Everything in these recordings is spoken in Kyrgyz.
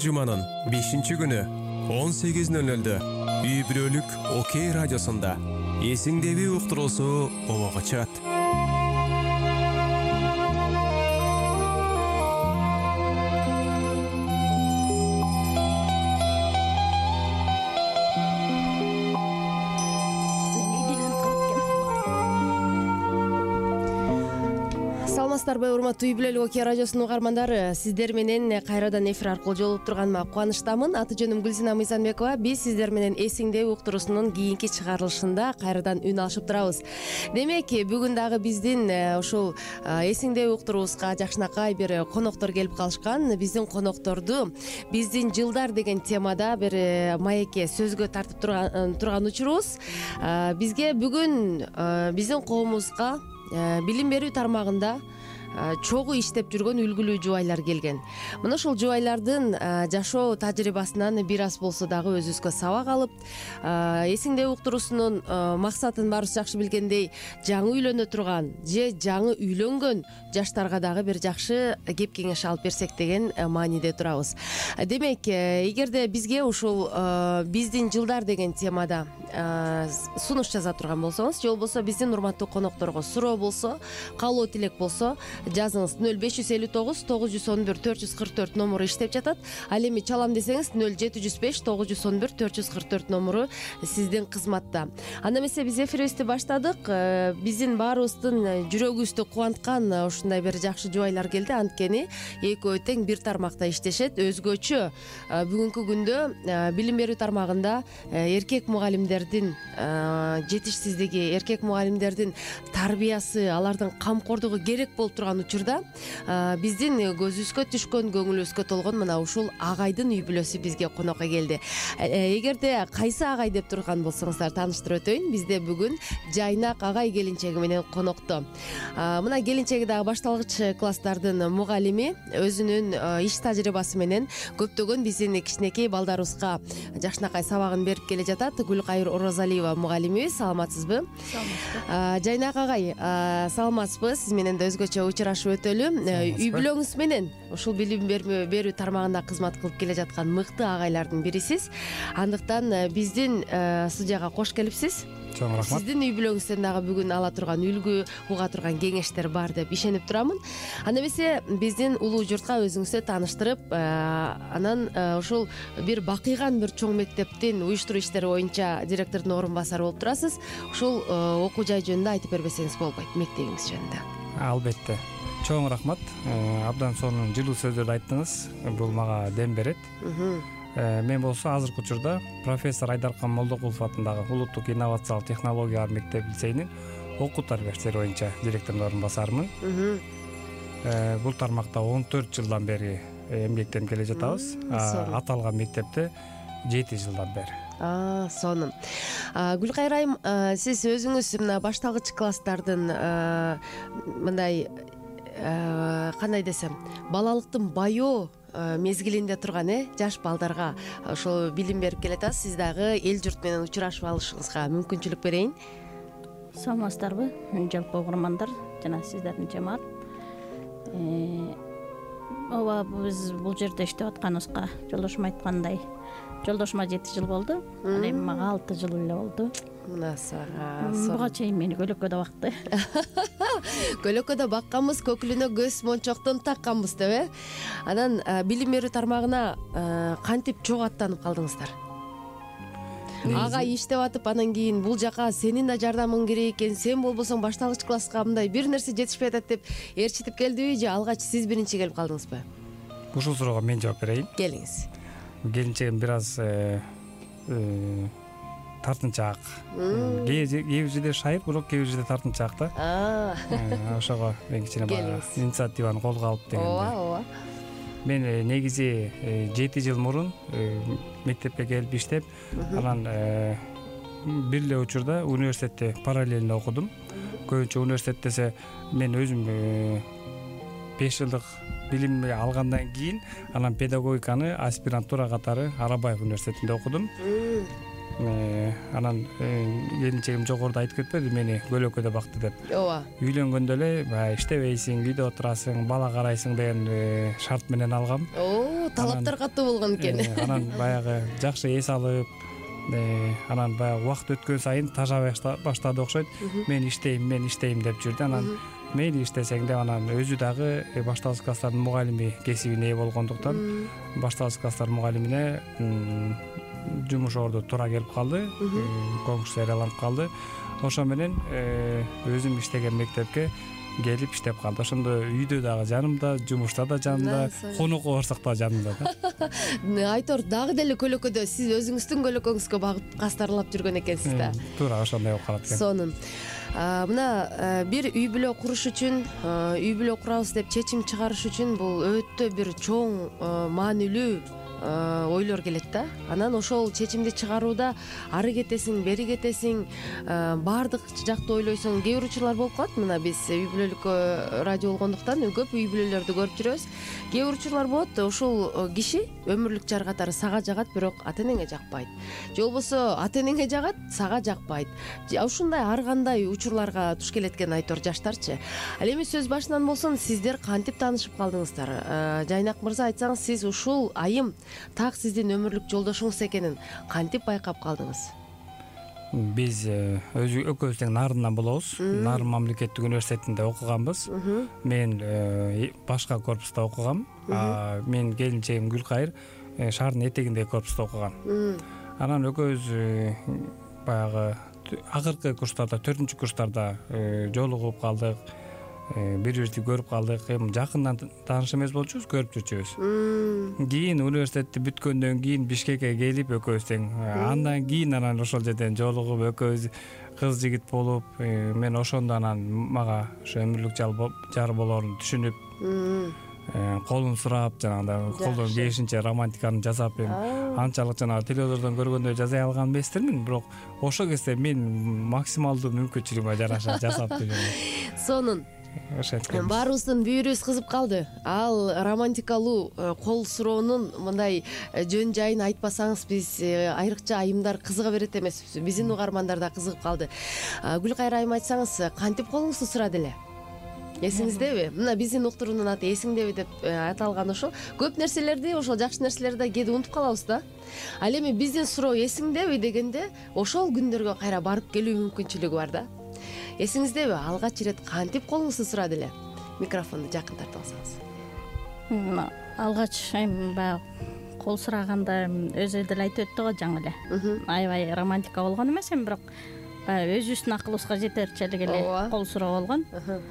жуманын 5-күнү 18:00 үй бүлөлүк Окей радиосунда эсиңдеби уктуруусу обого чыгат. Саламатсыздарбы, урматтуу үй бүлөлүк Окей радиосунун угармандары, сиздер менен кайрадан эфир аркылуу жолугуп турганыма кубанычтамын. Аты жөнүм Гүлсина Мыйзамбекова. Биз сиздер менен эсиңдеби уктуруусунун кийинки чыгарылышында кайрадан үн алышып турабыз. Демек, бүгүн дагы биздин ушул эсиңдеби уктуруубузга жакшынакай бир коноктор келип калышкан. Биздин конокторду биздин жылдар деген темада бир маекке сөзгө тартып турган учурубуз. Бизге бүгүн биздин коомубузга билим берүү тармагында чогуу иштеп жүргөн үлгүлүү жубайлар келген. Мына ушул жубайлардын жашоо тажрыйбасынан бир аз болсо дагы өзүбүзгө сабак алып, эсиңдеби уктуруусунун максатын баарыбыз жакшы билгендей, жаңы үйлөнө турган же жаңы үйлөнгөн жаштарга дагы бир жакшы кеп кеңеш алып берсек деген мааниде турабыз. Демек, эгерде бизге ушул биздин жылдар деген темада сунуш жаза турган болсоңуз, же болбосо биздин урматтуу конокторго суроо болсо, каалоо тилек болсо, жазыңыз. 0559 911 444 номуру иштеп жатат. Ал эми чалам десеңиз 0705 911 444 номуру сиздин кызматта. Анда эмесе биз эфирибизди баштадык. Биздин баарыбыздын жүрөгүбүздү кубанткан ушундай бир жакшы жубайлар келди. Анткени экөө тең бир тармакта иштешет. Өзгөчө бүгүнкү күндө билим берүү тармагында эркек мугалимдердин жетишсиздиги, эркек мугалимдердин тарбиясы, алардын камкордугу керек болуп турган учурда биздин көзүбүзгө түшкөн, көңүлүбүзгө толгон мына ушул агайдын үй бүлөсү бизге конокко келди. Эгерде кайсы агай деп турган болсоңуздар, тааныштырып өтөйүн. Бизде бүгүн Жайнак агай келинчеги менен конокто. Мына келинчеги дагы башталгыч класстардын мугалими, өзүнүн иш тажрыйбасы менен көптөгөн биздин кичинекей балдарыбызга жакшынакай сабагын берип келе жатат. Гүлкайыр Оразалиева мугалимибиз. Саламатсызбы? Саламатсызбы. Жайнак агай, саламатсызбы? Сиз менен да өзгөчө учурашып өтөлү. Үй бүлөңүз менен ушул билим берүү тармагында кызмат кылып келе жаткан мыкты агайлардын бирисиз. Андыктан биздин студияга кош келипсиз. Чоң рахмат. Сиздин үй бүлөңүздөн дагы бүгүн ала турган үлгү, уга турган кеңештер бар деп ишенип турамын. Анда эмесе биздин улуу журтка өзүңүздү тааныштырып, анан ушул бир бакыйган бир чоң мектептин уюштуруу иштери боюнча директордун орун басары болуп турасыз. Ушул окуу жай жөнүндө айтып бербесеңиз болбойт, мектебиңиз жөнүндө. Албетте. Чоң рахмат. Абдан сонун жылуу сөздөрдү айттыңыз. Бул мага дем берет. Мен болсо азыркы учурда профессор Айдаркан Молдокулов атындагы Улуттук инновациялык технологиялар мектеп-лицейинин окуу тарбия иштери боюнча директордун орун басарымын. Бул тармакта 14 жылдан бери эмгектенип келе жатабыз. Аталган мектепте 7 жылдан бери. Сонун. Гүлкайыр айым, сиз өзүңүз мына башталгыч класстардын мындай кандай десем, балалыктын баё мезгилинде турган жаш балдарга ошол билим берип келатасыз. Сиз дагы эл журт менен учурашып алышыңызга мүмкүнчүлүк берейин. Саламатсыздарбы, жалпы угармандар жана сиздердин жамаат. Ооба, биз бул жерде иштеп атканыбызга жолдошум айткандай, жолдошума 7 жыл болду. Ал эми мага 6 жыл эле болду. Мына сага. Буга чейин мени көлөккөдө бакты. Көлөккөдө бакканбыз, көкүлүнө көз мончоктон такканбыз деп. Анан билим берүү тармагына кантип чогуу аттанып калдыңыздар? Агай иштеп атып, анан кийин бул жака сенин да жардамың керек экен, сен болбосоң башталгыч класска мындай бир нерсе жетишпей атат деп ээрчитип келдиби, же алгач сиз биринчи келип калдыңызбы? Ушул суроого мен жооп берейин. Келиңиз. Келинчегим бир аз тартынчаак. Кээ жерде шайыр, бирок кээ жерде тартынчаак да. Ошого мен кичине баягы инициативаны колго алып дегенде. Ооба. Мен негизи 7 жыл мурун мектепке келип иштеп, анан бир эле учурда университетте параллельно окудум. Көбүнчө университет десе, мен өзүм 5 жылдык билим алгандан кийин анан педагогиканы аспирантура катары Арабаев университетинде окудум. Анан келинчегим жогоруда айтып кетпеди мени көлөкөдө бакты деп. ооба. Үйлөнгөндө эле баягы иштебейсиң, үйдө отурасың, бала карайсың деген шарт менен алгам. Талаптар катуу болгон экен. Анан баягы жакшы эс алып, анан баягы убакыт өткөн сайын тажабай баштады окшойт. Мен иштейм деп жүрдү. Анан мейли иштесең деп анан өзү дагы баш талаш класстардын мугалими кесибине ээ болгондуктан баш талаш класстар мугалимине жумуш орду туура келип калды. Конкурс жарыяланып калды. Ошо менен өзүм иштеген мектепке келип иштеп калды. Ошондо үйдө дагы жанымда, жумушта да жанымда, конокко барсак да жанымда да. Айтор дагы деле көлөкөдө сиз өзүңүздүн көлөкөңүзгө багып кастарлап жүргөн экенсиз да. Туура ошондой болуп калат экен. Сонун. Мына бир үй бүлө куруш үчүн, үй бүлө курабыз деп чечим чыгарыш үчүн бул өтө бир чоң, маанилүү ойлор келет да. Анан ошол чечимди чыгарууда ары кетесиң, бери кетесиң, баардык жакты ойлойсуң. Кээ бир учурлар болуп калат. Мына биз үй бүлөлүк радио болгондуктан көп үй бүлөлөрдү көрүп жүрөбүз. Кээ бир учурлар болот, ошол киши өмүрлүк жар катары сага жагат, бирок ата энеңе жакпайт. Же болбосо ата энеңе жагат, сага жакпайт. Ушундай ар кандай учурларга туш келет экен Айтор жаштарчы. Ал эми сөз башынан болсун, сиздер кантип таанышып калдыңыздар? Жайнак мырза, айтсаңыз, сиз ушул айым так сиздин өмүрлүк жолдошуңуз экенин кантип байкап калдыңыз? Биз экөөбүз тең Нарындан болобуз. Нарын мамлекеттик университетинде окуганбыз. Мен башка корпуста окугам. Мен келинчегим Гүлкайыр шаардын этегиндеги корпуста окуган. Анан экөөбүз баягы акыркы курстарда, 4-курстарда жолугуп калдык. Бири-бирибизди көрүп калдык. Эми жакындан тааныш эмес болчубуз, көрүп жүрчүбүз. Кийин университетти бүткөндөн кийин Бишкекке келип экөөбүз тең. Андан кийин ошол жерден жолугуп экөөбүз кыз жигит болуп, мен ошондо анан мага ошо өмүрлүк жар болоорун түшүнүп, колун сурап, жанагындай колдон келишинче романтиканы жасап, анчалык жанагы телевизордон көргөндөй жасай алган эместермин, бирок ошол кезде мен максималдуу мүмкүнчүлүгүмө жараша жасап жүрдүм. Сонун. Баарыбыздын бүйүрүбүз кызып калды. Ал романтикалуу кол суроонун мындай жөн жайын айтпасаңыз, биз айрыкча айымдар кызыга берет эмеспиз. Биздин угармандар да кызыгып калды. Гүлкайыр айым, айтсаңыз, кантип колуңузду сурады эле? Эсиңиздеби? Мына биздин уктуруунун аты эсиңдеби деп аталган ошол. Көп нерселерди, ошол жакшы нерселерди кээде унутуп калабыз да. Ал эми биздин суроо эсиңдеби дегенде, ошол күндөргө кайра барып келүү мүмкүнчүлүгү бар да. Эсиңиздеби? Алгач ирет кантип колуңузду сурады эле? Микрофонду жакын тартып алсаңыз. Алгач баягы кол сураганда өзү деле айтып өттү го жаңы эле. Аябай романтика болгон эмес, эми бирок баягы өзүбүздүн акылыбызга жетерчилик эле кол суроо болгон.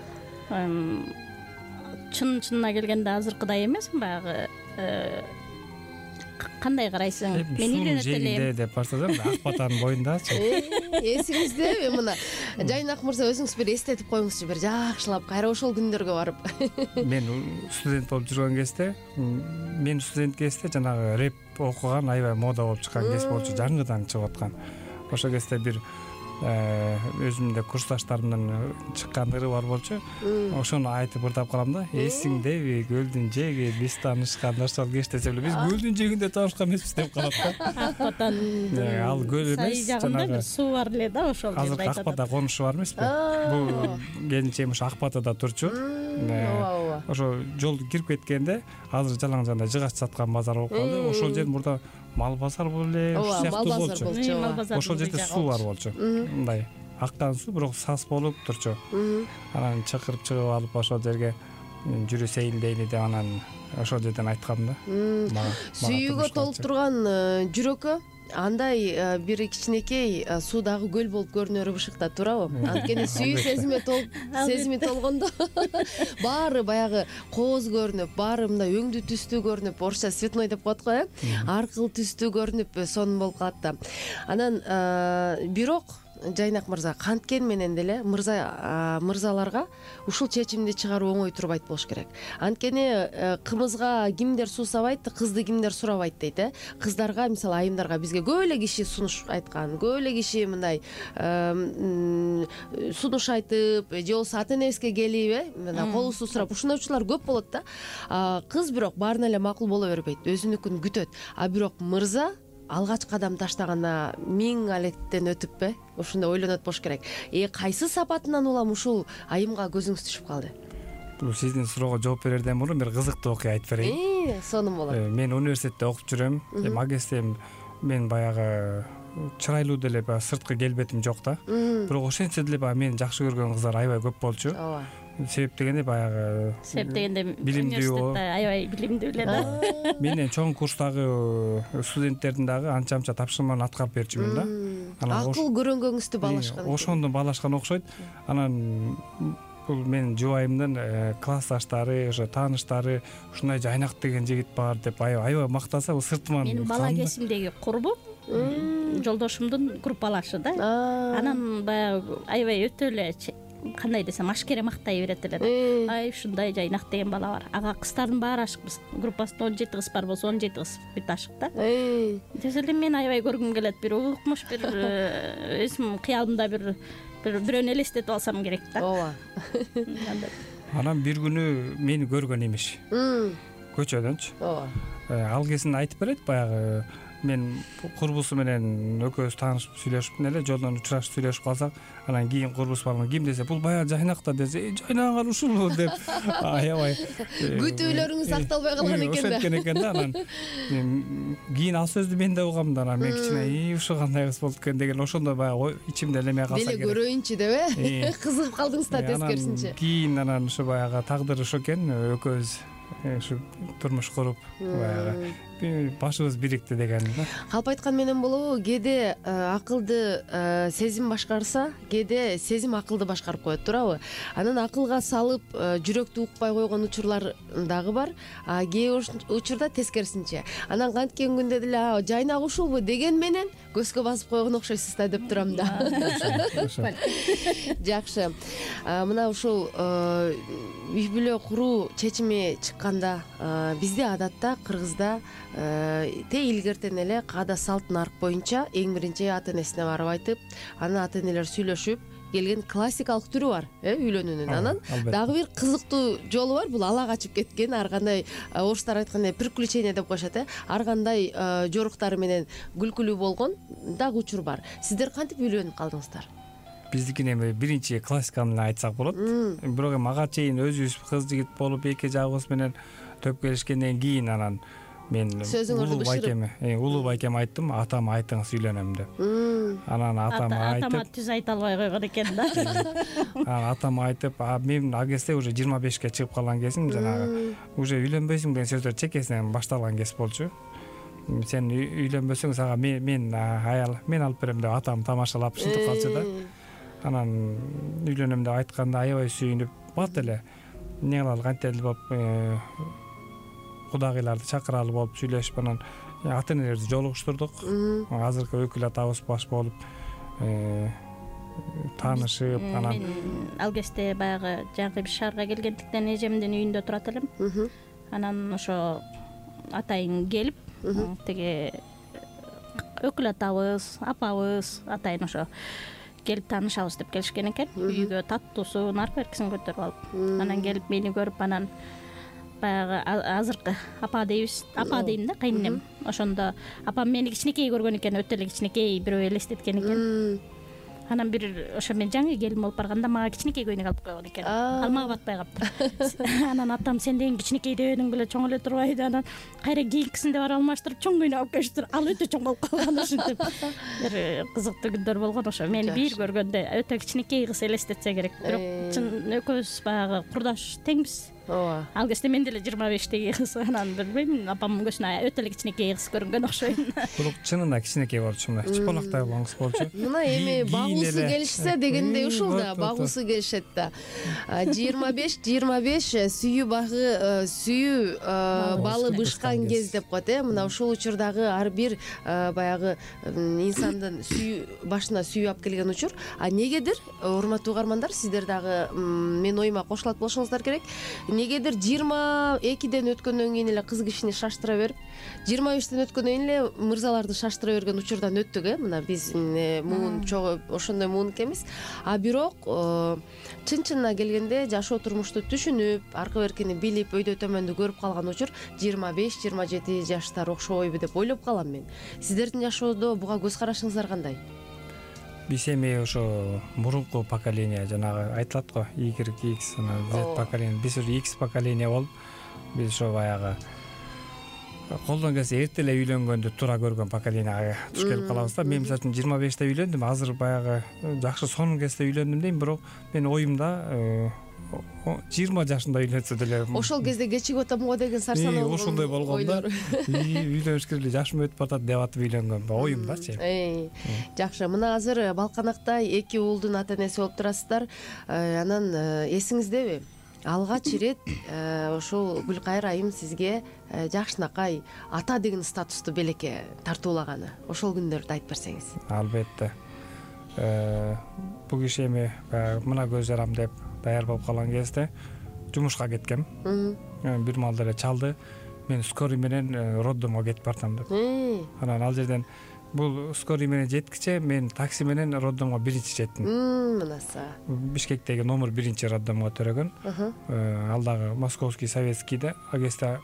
Чынына келгенде азыркыдай эмес, баягы кандай карайсың? Мен үйлөнөт элем деп баштадым, ак батанын боюндачы. Эсиңиздеби? Мына Жайнак мырза, өзүңүз бир эстетип коюңузчу, бир жакшылап кайра ошол күндөргө барып. Мен студент болуп жүргөн кезде, мен студент кезде жанагы рэп окуган аябай мода болуп чыккан кез болчу, жаңыдан чыгып аткан. Ошол кезде бир өзүмдө курсташтарымдын чыккан ыры бар болчу. Ошону айтып ырдап калам да. Эсиңдеби, көлдүн жеги биз таанышкан ошол кеш десе эле, биз көлдүн жегинде таанышкан эмеспиз деп калат да. Ак батан. Ал көл эмес, жанагы суу бар эле да, ошол жерде айтат. Азыр Ак бата конушу бар эмеспи? Бул келинчегим ошо Ак батада турчу. Ошо жол кирип кеткенде азыр жалаң-жандай жыгач саткан базар болуп калды. Ошол жер мурда мал базар эле сыяктуу болчу. Ошол жерде суу бар болчу. Мындай аккан суу, бирок сас болуп турчу. Анан чакырып чыгып алып ошол жерге жүрүсөйүн дейли деп анан ошол жерден айткам да. Сүйүүгө толуп турган жүрөккө андай бир кичинекей суудагы көл болуп көрүнөрү бышыкта, туурабы? Анткени сүйүү сезими толгондо баары баягы кооз көрүнүп, баары мындай өңдүү түстүү көрүнүп, орусча цветной деп коет го, аркыл түстүү көрүнүп сонун болуп калат да. Анан бирок Жайнак мырза, канткен менен деле мырзаларга ушул чечимди чыгаруу оңой турбайт болуш керек. Анткени кымызга кимдер суусабайт, кызды кимдер сурабайт дейт, Кыздарга, мисалы айымдарга бизге көп эле киши сунуш айткан, көп эле киши мындай сунуш айтып, же болбосо ата энебизге келип, мына колубузду сурап, ушундай учурлар көп болот да. Кыз бирок баарына эле макул боло бербейт, өзүнүкүн күтөт. А бирок мырза алгач кадам таштаганда 1000 алектен өтүппү? Ушундай ойлонот болуш керек. Кайсы сапатынан улам ушул айымга көзүңүз түшүп калды? Бул сиздин суроого жооп берерден мурун бир кызыктуу окуя айтып берейин. Сонун болот. Мен университетте окуп жүрөм. Магистрим мен баягы чырайлуу деле баягы сырткы келбетим жок да. Бирок ошентсе деле баягы мени жакшы көргөн кыздар аябай көп болчу. Ооба. Себеп дегенде баягы университетте аябай билимдүү эле да. Менен чоң курстагы студенттердин дагы анча тапшырманы аткарып берчүмүн да. Акыл көрөнгөңүздү баалашкан. Ошондо баалашкан окшойт. Анан бул менин жубайымдын классташтары, ошо тааныштары ушундай жайнак деген жигит бар деп аябай мактаса, бул сыртыман. Менин бала кезимдеги курбум, жолдошумдун группалашы да. Анан баягы аябай өтө эле кандай десем ашкере мактай берет эле да. Ай ушундай жайнак деген бала бар. Ага кыздардын баары ашыкпыз. Группасында 17 кыз бар болсо 17 кыз бүт ашык да. Десе эле мен аябай көргүм келет. Бир укмуш бир өзүм кыялымда бирөөнү элестетип алсам керек да. Ооба. Анан бир күнү мени көргөн имиш. Көчөдөнчү. Ооба. Ал кезинде айтып берет баягы мен курбусу менен экөөбүз таанышып сүйлөшүп эле жолдон учурашып сүйлөшүп калсак, анан кийин курбус барган ким десе, бул баягы жайнакта десе, жайнаган ушул деп аябай күтүүлөрүңүз акталбай калган экен да. Ошенткен экен да. Анан кийин ал сөздү мен да угам да, анан мен кичине ушул кандай кыз болду экен деген ошондо баягы ичимде элемей калса керек. Беле көрөйүнчү деп кызыгып калдыңыз да тескерисинче. Кийин анан ушу баягы тагдыр ошо экен, экөөбүз ушу турмуш куруп баягы башыбыз бирикти деген да. Калп айткан менен болобу, кээде акылды сезим башкарса, кээде сезим акылды башкарып коет, туурабы? Анан акылга салып жүрөктү укпай койгон учурлар дагы бар, кээ учурда тескерисинче. Анан канткен күндө деле жайнак ушулбу деген менен көзгө басып койгон окшойсуз да деп турам да. Жакшы. Мына ушул үй бүлө куруу чечими чыкканда бизде адатта Кыргызда илгертен эле каада салт нарк боюнча эң биринчи ата энесине барып айтып, анан ата энелер сүйлөшүп келген классикалык түрү бар, үйлөнүүнүн. Анан дагы бир кызыктуу жолу бар, бул ала качып кеткен, ар кандай орустар айткандай приключение деп коюшат, ар кандай жоруктары менен күлкүлүү болгон дагы учур бар. Сиздер кантип үйлөнүп калдыңыздар? Биздикин эми биринчи классиканы айтсак болот. Бирок эми ага чейин өзүбүз кыз жигит болуп эки жагыбыз менен төп келишкенден кийин анан мен улуу байкеме айттым, атама айтыңыз үйлөнөм деп. Анан атама айтып, атама түз айта албай койгон экен да. Анан атама айтып, мен ал кезде уже 25ке чыгып калган кезим, жанагы уже үйлөнбөйсүң деген сөздөр чекесинен башталган кез болчу. Сен үйлөнбөсөң сага мен аял мен алып берем деп атам тамашалап шынтып калчу да. Анан үйлөнөм деп айтканда аябай сүйүнүп, бат эле эмне кылалы кантели болуп кудагыйларды чакыралы болуп сүйлөшүп, анан ата энелерди жолугуштурдук. Азыркы өкүл атабыз баш болуп таанышып, анан ал кезде баягы жаңы бир шаарга келгендиктен эжемдин үйүндө турат элем. Анан ошо атайын келип, тиги өкүл атабыз, апабыз, атайын ошо келип таанышабыз деп келишкен экен. Үйгө таттуусу, наркеркисин көтөрүп алып, анан келип мени көрүп, анан баягы азыркы апа дейбиз, апа дейм да, кайненем. Ошондо апам мени кичинекей көргөн экен, өтө эле кичинекей бирөө элестеткен экен. Анан бир ошо мен жаңы келин болуп барганда мага кичинекей көйнөк алып койгон экен. Ал мага батпай калыптыр. Анан атам сен деген кичинекей дебедиң беле, чоң эле турбайбы? Анан кайра кийинкисинде барып алмаштырып чоң көйнөк алып келиптир. Ал өтө чоң болуп калган ушинтип. Бир кызыктуу күндөр болгон ошо. Мени бир көргөндө өтө кичинекей кыз элестетсе керек. Бирок чын экөөбүз баягы курдаш теңбиз. Ооба. Ал кезде мен деле 25теги кыз, анан билбейм, апамдын көзүнө өтө эле кичинекей кыз көрүнгөн окшойм. Бирок чынында кичинекей болчу, мына чыпалактай болгон кыз болчу. Мына эми багуусу келишсе дегендей ушул да, багуусу келишет да. 25 сүйүү багы, сүйүү балы бышкан кез деп коет, мына ушул учурдагы ар бир баягы инсандын сүйүү башына сүйүү алып келген учур. Негедир, урматтуу угармандар, сиздер дагы менин оюма кошулат болушуңуздар керек. Эмнегедир 22ден өткөндөн кийин эле кыз кишини шаштыра берип, 25тен өткөндөн кийин эле мырзаларды шаштыра берген учурдан өттүк, Мына биздин муун чогуу ошондой муун экенбиз. А бирок чын-чынына келгенде жашоо турмушту түшүнүп, аркы беркини билип, өйдө төмөндү көрүп калган учур 25-27 жаштар окшобойбу деп ойлоп калам мен. Сиздердин жашоодо буга көз карашыңыздар кандай? Биз эми ошо мурунку поколение, жанагы айтылат го, Y, X, Z поколение, биз уже X поколение болуп, биз ошо баягы колдон келсе эрте эле үйлөнгөндү туура көргөн поколениега туш келип калабыз да. Мен мисалы үчүн 25те үйлөндүм, азыр баягы жакшы сонун кезде үйлөндүм дейм, бирок менин оюмда 20 жашында үйлөнсө деле Ошол кезде кечигип атам го деген сарсанаа ошондой болгон да. Үйлөнүш керек эле жашым өтүп атат деп атып үйлөнгөн оюмдачы. Жакшы, мына азыр Балканакта 2 уулдун ата энеси болуп турасыздар. Анан эсиңиздеби? Алгач ирет ошол Гүлкайыр айым сизге жакшынакай ата деген статусту белекке тартуулаганы. Ошол күндөрдү айтып берсеңиз. Албетте. Бул киши эми мына көз жарам деп даяр болуп калган кезде жумушка кеткем. Бир маалда эле чалды. Мен скорый менен роддомго кетип бартам деп. Анан ал жерден бул скорый менен жеткиче мен такси менен роддомго биринчи жеттим. Мынаса. Бишкектеги номер 1 роддомго төрөгөн. Ал дагы Московский советскийде, ал кезде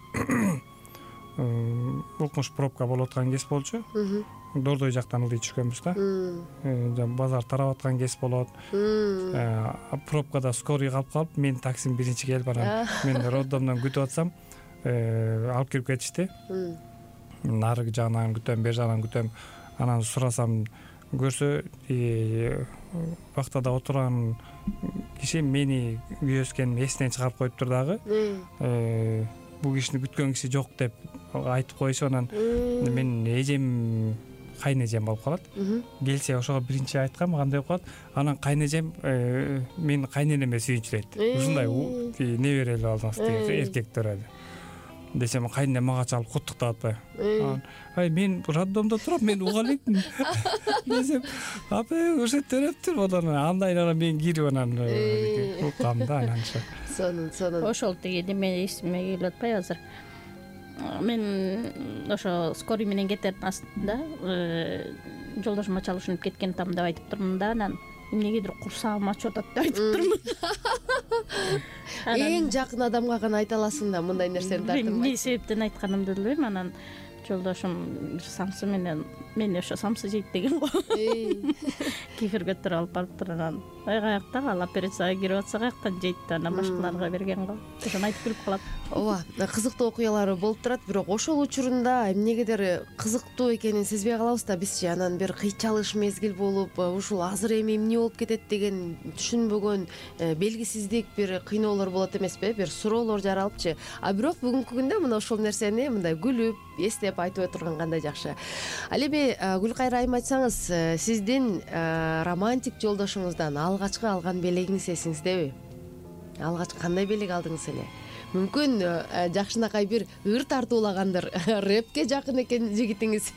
укмуш пробка болуп аткан кез болчу. Дордой жактан ылдый түшкөнбүз да. Базар тарап аткан кез болот. Пробкада скорый калып, мен таксим биринчи келип, анан мен роддомдон күтүп атсам, алып кирип кетишти. Нарыгы жагынан күтөм, бер жагынан күтөм. Анан сурасам, көрсө вактада отурган киши мени үй өскенин эсинен чыгарып коюптур дагы. Бул кишини күткөн киши жок деп айтып коюшу. Анан мен эжем, кайнэжем болуп калат. Келсе ошого биринчи айткам, кандай болуп калат. Анан кайнэжем мен кайненеме сүйүнчүлөйт. Ушундай небереле алдыңыз деген эркектер эле. Десем, кайненем мага чалып куттуктап атпайбы. Ай, мен роддомдо турам, мен уга элекмин. Десем, апа, ошо төрөптүр. Одан андай мен кирип анан уккам да, анан ошо. Сонун. Ошол тиги неме эсиме келип атпайбы азыр. Мен ошо скорый менен кетердин астында жолдошума чалышынып кеткен там деп айтып турмун да, анан эмнегедир курсагым ачып атат деп айтып турмун. Эң жакын адамга гана айта аласың да мындай нерсени тартырмай. Эмне себептен айтканымды билбейм. Анан жолдошум самсы менен мени ошо самсы жейт деген го. Кефир көтөрүп алып барыптыр. Анан каякта ал операцияга кирип атса каяктан жейт да, анан башкаларга берген го. Ошону айтып күлүп калат. Ооба, кызыктуу окуялар болуп турат, бирок ошол учурунда эмнегедир кызыктуу экенин сезбей калабыз да бизчи. Анан бир кыйчалыш мезгил болуп, ушул азыр эми эмне болуп кетет деген түшүнбөгөн белгисиздик бир кыйноолор болот эмеспи, бир суроолор жаралыпчы. А бирок бүгүнкү күндө мына ошол нерсени мындай күлүп, эстеп айтып отурган кандай жакшы. Ал эми Гүлкайыр айым, айтсаңыз, сиздин романтик жолдошуңуздан алгачкы алган белегиңиз эсиңиздеби? Алгач кандай белек алдыңыз эле? Мүмкүн жакшынакай бир ыр тартуулагандыр, рэпке жакын экен жигитиңиз.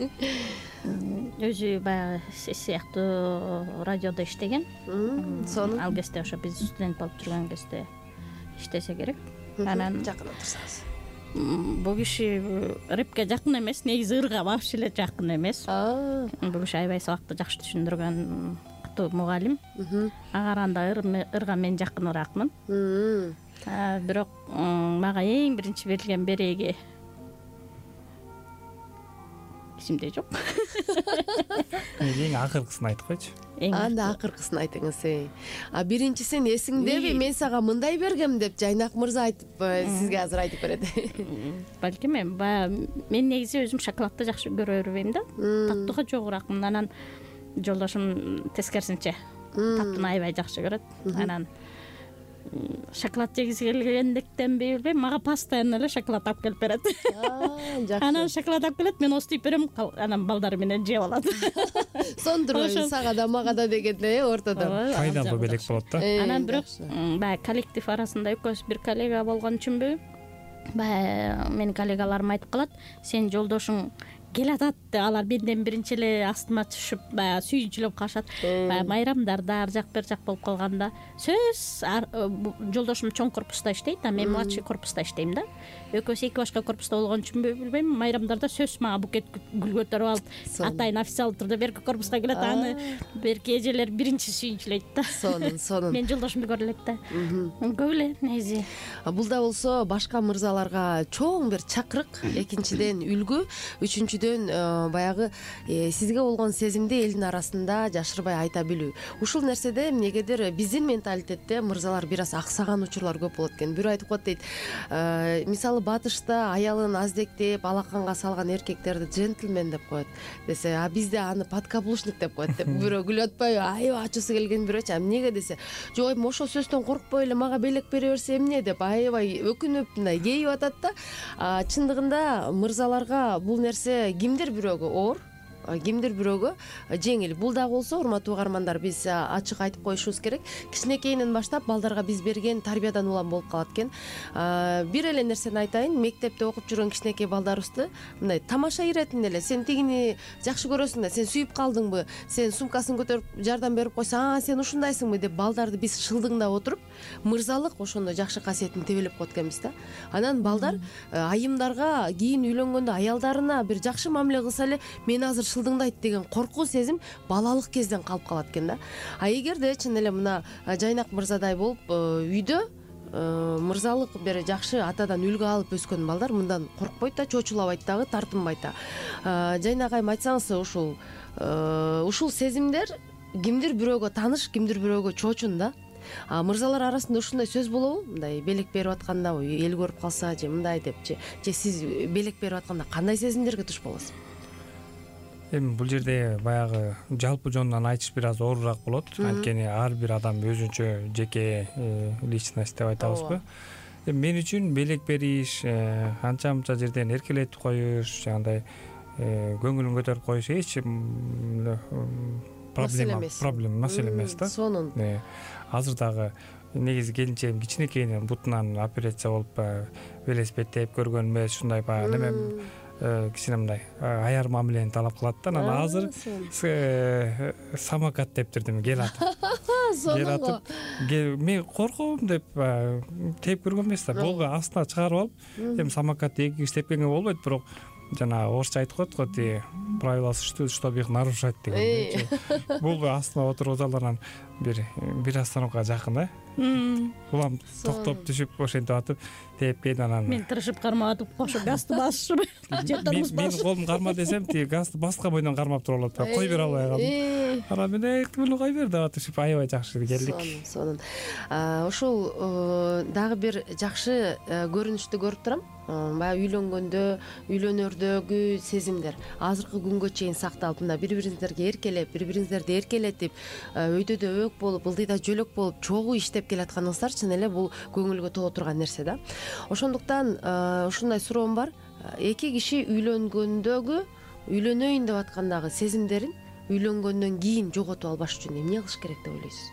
Өзү баягы сиз сыяктуу радиодо иштеген. Сонун. Ал кезде ошо биз студент болуп жүргөн кезде иштесе керек. Анан жакын отурсаңыз. Бул киши рэпке жакын эмес, негизи ырга вообще эле жакын эмес. Бул киши аябай сабакты жакшы түшүндүргөн катуу мугалим. Ага караганда ырга мен жакыныраакмын. Бирок мага эң биринчи берилген береги эсимде жок. Эң акыркысын айтып койчу. Анда акыркысын айтыңыз. А биринчисин эсиңдеби? Мен сага мындай бергем деп Жайнак мырза айтып сизге азыр айтып берет. Балким мен негизи өзүм шоколадты жакшы көрө бербейм да. Таттууга жогураакмын. Анан жолдошум тескерисинче таттууну аябай жакшы көрөт. Анан шоколад жегиси келгендиктенби билбейм, мага постоянно эле шоколад алып келип берет. Жакшы. Анан шоколад алып келет, мен остуйп берем, анан балдары менен жеп алат. Сондур сага да мага да дегенде ортодон. Пайдалуу белек болот да. Анан бирок баягы коллектив арасында экөөбүз бир коллега болгон үчүнбү, баягы менин коллегаларым айтып калат, сенин жолдошуң келатат, алар менден биринчи эле астыма түшүп баягы сүйүнчүлөп калышат. Баягы майрамдарда ар жак бер жак болуп калганда сөз жолдошум чоң корпуста иштейт, а мен младший корпуста иштейм да. Экөөбүз эки башка корпуста болгон үчүнбү билбейм, майрамдарда сөз мага букет гүл көтөрүп алып, атайын официалдуу түрдө берки корпуска келет, аны берки эжелер биринчи сүйүнчүлөйт да. Сонун. Мен жолдошумду көрүп элек да. Көп эле негизи. Бул да болсо башка мырзаларга чоң бир чакырык, экинчиден үлгү, үчүнчүдөн баягы сизге болгон сезимди элдин арасында жашырбай айта билүү. Ушул нерседе эмнегедир биздин менталитетте мырзалар бир аз аксаган учурлар көп болот экен. Бирөө айтып коет дейт, мисалы батышта аялын аздектеп алаканга салган эркектерди джентльмен деп коет десе, а бизде аны подкаблучник деп коет деп бирөө күлүп атпайбы? Аябай ачуусу келген бирөөчү, эмнеге десе, жок эми ошол сөздөн коркпой эле мага белек бере берсе эмне деп аябай өкүнүп мындай кейип атат да. Чындыгында мырзаларга бул нерсе кимдир бирөөгө оор, кимдир бирөөгө жеңил. Бул дагы болсо, урматтуу угармандар, биз ачык айтып коюшубуз керек. Кичинекейинен баштап балдарга биз берген тарбиядан улам болуп калат экен. Бир эле нерсени айтайын, мектепте окуп жүргөн кичинекей балдарыбызды мындай тамаша иретинде эле, сен тигини жакшы көрөсүң да, сен сүйүп калдыңбы, сен сумкасын көтөрүп жардам берип койсоң, сен ушундайсыңбы деп балдарды биз шылдыңдап отуруп, мырзалык ошондой жакшы касиетин тебелеп коет экенбиз да. Анан балдар айымдарга кийин үйлөнгөндө аялдарына бир жакшы мамиле кылса эле, мен азыр шылдыңдайт деген коркуу сезим балалык кезден калып калат экен да. Эгерде чын эле мына Жайнак мырзадай болуп үйдө мырзалык бир жакшы атадан үлгү алып өскөн балдар мындан коркпойт да, чочулабайт дагы, тартынбайт да. Жайнак айым, айтсаңыз, ушул сезимдер кимдир бирөөгө тааныш, кимдир бирөөгө чочун да. Мырзалар арасында ушундай сөз болобу? Мындай белек берип атканда эл көрүп калса же мындай деп, же сиз белек берип атканда кандай сезимдерге туш болосуз? Эми бул жерде баягы жалпы жонунан айтыш бир аз оорураак болот. Анткени ар бир адам өзүнчө жеке личность деп айтабызбы. Мен үчүн белек бериш, анча мынча жерден эркелетип коюш, жагындай көңүлүн көтөрүп коюш эч проблема маселе эмес да. Сонун. Азыр дагы негизи келинчегим кичинекейинен бутунан операция болуп велосипед тээп көргөн эмес, ушундай баягы неме кичине мындай аяр мамилени талап кылат да. Анан азыр самокат тептирдим, келатып. Мен корком деп тээп көргөн эмес да. Болго астына чыгарып алып, эми самокатты эки киши тепкенге болбойт, бирок жана орусча айтып коет го, ти правила существуют, чтобы их нарушать деген. Болго астына отургузуп алып, бир остановкага жакын да. Улам токтоп түшүп ошентип атып тээпкен. Анан мен тырышып кармап атып кошуп газды басышып мен колум карма десем, ти газды баска бойдон кармап туруп алат, кой бере албай калдым. Анан мен кой бер деп атышып аябай жакшы келдик. Сонун. Ушул дагы бир жакшы көрүнүштү көрүп турам. Баягы үйлөнгөндө, үйлөнөрдөгү сезимдер азыркы күнгө чейин сакталып, мына бири-бириңиздерге эркелеп, бири-бириңиздерди эркелетип, өйдөдө өк болуп, ылдыйда жөлөк болуп, чогуу иштеп келатканыңыздар чын эле бул көңүлгө того турган нерсе да. Ошондуктан ушундай суроом бар. Эки киши үйлөнгөндөгү, үйлөнөйүн деп аткандагы сезимдерин үйлөнгөндөн кийин жоготуп албаш үчүн эмне кылыш керек деп ойлойсуз?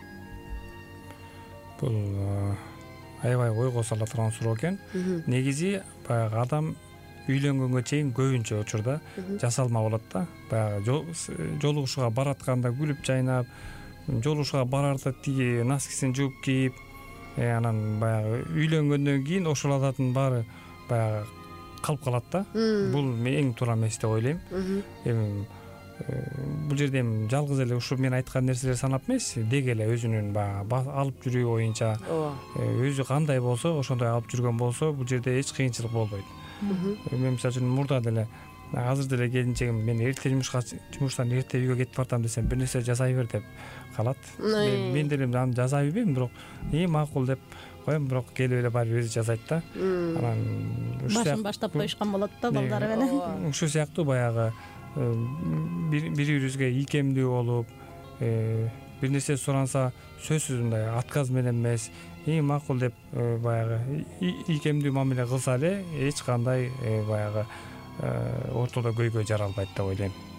Бул аябай ойго сала турган суроо экен. Негизи баягы адам үйлөнгөнгө чейин көбүнчө учурда жасалма болот да. Баягы жолугушууга баратканда күлүп жайнап, жолугушууга барарда тиги носкисин жууп кийип, анан баягы үйлөнгөндөн кийин ошол адатын баары баягы калып калат да. Бул эң туура эмес деп ойлойм. Эми бул жерде эми жалгыз эле ушу мен айткан нерселер санап эмес, деги эле өзүнүн баягы алып жүрүү боюнча өзү кандай болсо ошондой алып жүргөн болсо, бул жерде эч кыйынчылык болбойт. Мен мисалы үчүн мурда деле, азыр деле келинчегим мен эрте жумуштан эрте үйгө кетип бартам десем, бир нерсе жасай бер деп калат. Мен деле аны жасай билбейм, бирок макул деп коем, бирок келип эле баары өзү жасайт да. Анан башын баштап коюшкан болот да балдары менен. Ушул сыяктуу баягы бири-бирибизге ийкемдүү болуп, бир нерсе суранса сөзсүз мындай отказ менен эмес, макул деп баягы ийкемдүү мамиле кылса эле эч кандай баягы ортодо көйгөй жаралбайт деп ойлойм.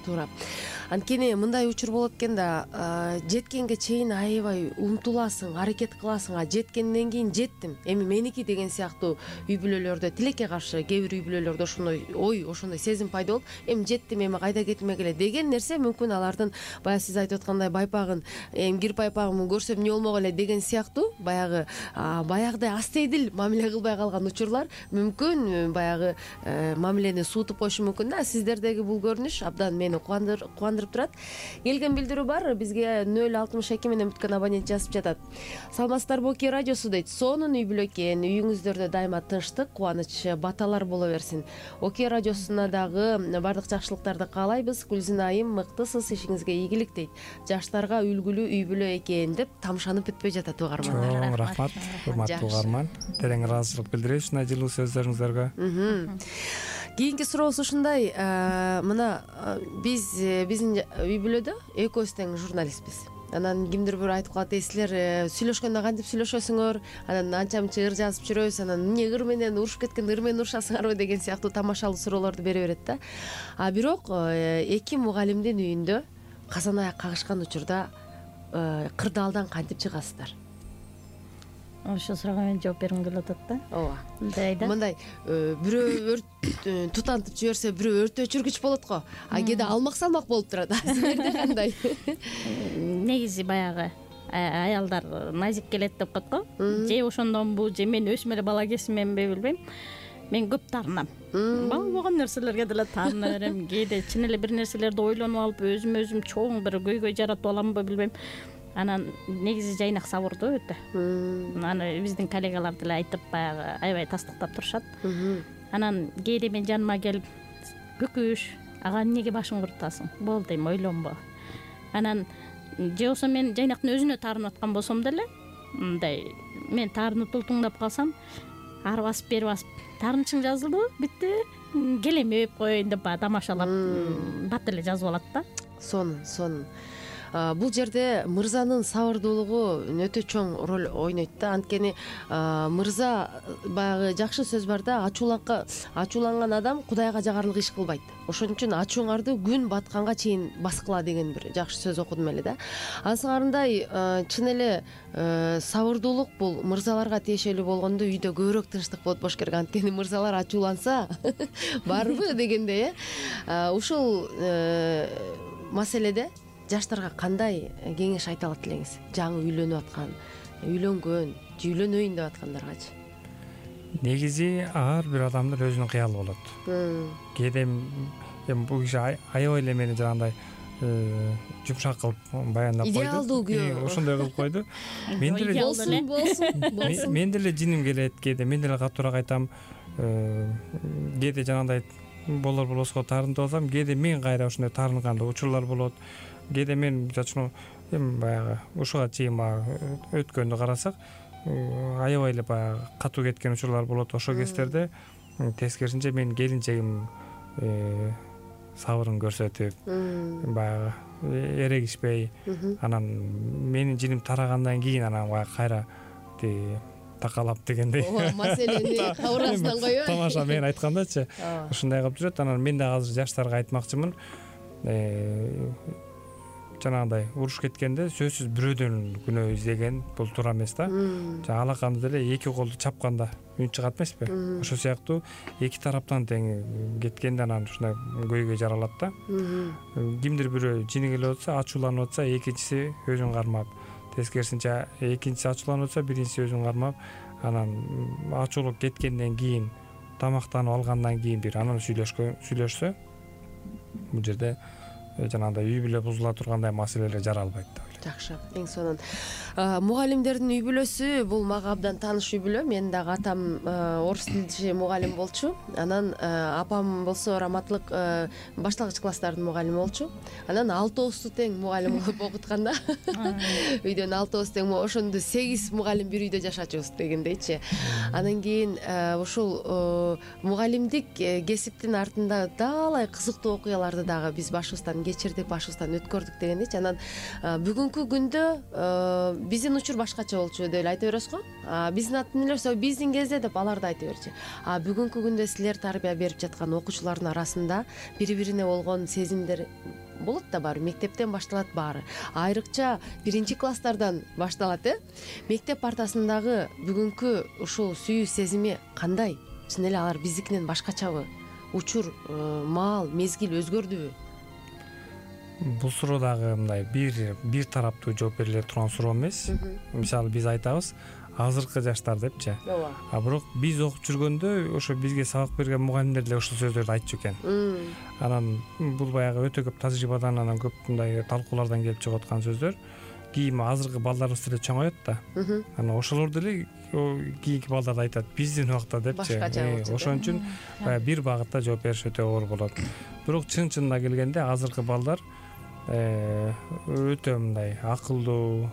туура. Анткени мындай учур болот экен да, жеткенге чейин аябай умтуласың, аракет кыласың, а жеткенден кийин жеттим, эми меники деген сыяктуу үй бүлөлөрдө, тилекке каршы кээ бир үй бүлөлөрдө ошондой ой, ошондой сезим пайда болуп, эми жеттим, эми кайда кетмек эле деген нерсе мүмкүн алардын баягы сиз айтып аткандай байпагын, эми кирип байпагымды көрсөм эмне болмок эле деген сыяктуу баягыдай астейдил мамиле кылбай калган учурлар мүмкүн баягы мамилени суутуп коюшу мүмкүн да. Сиздердеги бул көрүнүш абдан мени кубандырып турат. Келген билдирүү бар бизге 062 менен бүткөн абонент жазып жатат. Саламатсыздарбы Окей радиосу дейт. Сонун үй бүлө экен, үйүңүздөрдө дайыма тынчтык, кубаныч, баталар боло берсин. Окей радиосуна дагы бардык жакшылыктарды каалайбыз. Гүлзина айым мыктысыз, ишиңизге ийгилик дейт. Жаштарга үлгүлүү үй бүлө экен деп тамшанып бүтпөй жатат угармандар. Чоң рахмат, урматтуу угарман. Терең ыраазычылык билдиребиз ушундай жылуу сөздөрүңүзгө. Кийинки сурообуз ушундай. Мына биздин үй бүлөдө экөөбүз тең журналистпиз. Анан кимдир бир айтып калат, силер сүйлөшкөндө кантип сүйлөшөсүңөр, анан анча мынча ыр жазып жүрөбүз, анан эмне ыр менен урушуп кеткенде ыр менен урушасыңарбы деген сыяктуу тамашалуу суроолорду бере берет да. А бирок эки мугалимдин үйүндө казан аяк кагышкан учурда кырдаалдан кантип чыгасыздар? Ошол суроого мен жооп бергим келип атат да. Ооба. Мындай бирөө тутантып жиберсе, бирөө өрт өчүргүч болот го. А кээде алмак салмак болуп турат. Силерде кандай? Негизи баягы аялдар назик келет деп коет го. Же ошондонбу, же мен өзүм эле бала кезимменби билбейм. Мен көп таарынам. Бала болгон нерселерге деле таарына берем. Кээде чын эле бир нерселерди ойлонуп алып, өзүм чоң бир көйгөй жаратып аламбы билбейм. Анан негизи жайнак сабырдуу өтө. Аны биздин коллегалар деле айтып баягы аябай тастыктап турушат. Анан кээде мен жаныма келип, "Көкүш, ага эмнеге башың куртасың? Болду дейм, ойлонбо." Анан же болсо мен жайнактын өзүнө таарынып аткан болсом деле, мындай мен таарынып тултуңдап калсам, ары басып, бери басып, "Таарынычың жазылдыбы? Бүттү. Кел эми өп коеюн" деп тамашалап бат эле жазып алат да. Сонун. Бул жерде мырзанын сабырдуулугу өтө чоң роль ойнойт да. Анткени мырза баягы жакшы сөз бар да, ачууланган адам Кудайга жагарлык иш кылбайт. Ошон үчүн ачууңарды күн батканга чейин баскыла деген бир жакшы сөз окудум эле да. Анысыңарындай чын эле сабырдуулук бул мырзаларга тиешелүү болгондо үйдө көбүрөөк тынчтык болот болуш керек. Анткени мырзалар ачууланса барбы дегендей ушул маселеде жаштарга кандай кеңеш айта алат элеңиз? Жаңы үйлөнүп аткан, үйлөнгөн, үйлөнөйүн деп аткандаргачы. Негизи ар бир адамдын өзүнүн кыялы болот. Кээде эми бул киши аябай эле мени жанагындай жумшак кылып баяндап койду. Идеалдуу күйөө. Ошондой кылып койду. Мен деле болсун. Мен деле жиним келет, кээде мен деле катуураак айтам. Кээде жанагындай болосго таарынып алсам, кээде мен кайра ошондой таарынганда учурлар болот. Кээде мен жачын эми баягы ушуга чейин өткөндү карасак, аябай эле баягы катуу кеткен учурлар болот. Ошол кездерде тескерисинче мен келинчегим сабырын көрсөтүп, баягы эрегишпей, анан менин жиним тарагандан кийин анан баягы кайра такалап дегендей. Маселени кабыргасынан коюп. Тамаша мен айткандачы. Ушундай кылып жүрөт. Анан мен да азыр жаштарга айтмакчымын. Жанагындай уруш кеткенде сөзсүз бирөөдөн күнөө издеген бул туура эмес да. Алаканды деле эки колду чапканда үн чыгат эмеспи? Ошол сыяктуу эки тараптан тең кеткенде анан ушундай көйгөй жаралат да. Кимдир бирөө жини келип атса, ачууланып атса, экинчиси өзүн кармап, тескерисинче экинчиси ачууланып атса, биринчиси өзүн кармап, анан ачуулук кеткенден кийин, тамактанып алгандан кийин бир анан сүйлөшсө, бул жерде жанагындай үй бүлө бузула тургандай маселелер жаралбайт да. Жакшы, эң сонун. Мугалимдердин үй бүлөсү бул мага абдан тааныш үй бүлө. Мен дагы атам орус тилчи мугалим болчу. Анан апам болсо раматлык башталгыч класстардын мугалими болчу. Анан 6 тең мугалим кылып окуткан да. Үйдөн 6 тең, ошондо 8 мугалим бир үйдө жашачубуз дегендейчи. Анан кийин ушул мугалимдик кесиптин артында талай кызыктуу окуяларды дагы биз башыбыздан кечирдик, башыбыздан өткөрдүк дегендейчи. Анан бүгүнкү бүгүнкү күндө биздин учур башкача болчу деп эле айта бересиз го. Биздин атын эле биздин кезде деп аларды айта берчү. Бүгүнкү күндө силер тарбия берип жаткан окуучулардын арасында бири бирине болгон сезимдер болот да баары, мектептен башталат баары. Айрыкча 1-класстардан башталат, Мектеп партасындагы бүгүнкү ушул сүйүү сезими кандай? Чын эле алар биздикинен башкачабы? Учур, маал, мезгил өзгөрдүбү? Бул суроо дагы мындай бир тараптуу жооп бериле турган суроо эмес. Мисалы биз айтабыз азыркы жаштар депчи. Ооба. Бирок биз окуп жүргөндө ошо бизге сабак берген мугалимдер деле ушул сөздөрдү айтчу экен. Анан бул баягы өтө көп тажрыйбадан, анан көп мындай талкуулардан келип чыгып аткан сөздөр. Кийинки азыркы балдарыбыз деле чоңоет да. Анан ошолор деле кийинки балдар айтат биздин убакта депчи. Ошон үчүн бир багытта жооп бериш өтө оор болот. Бирок чын-чынына келгенде азыркы балдар өтө мындай акылдуу,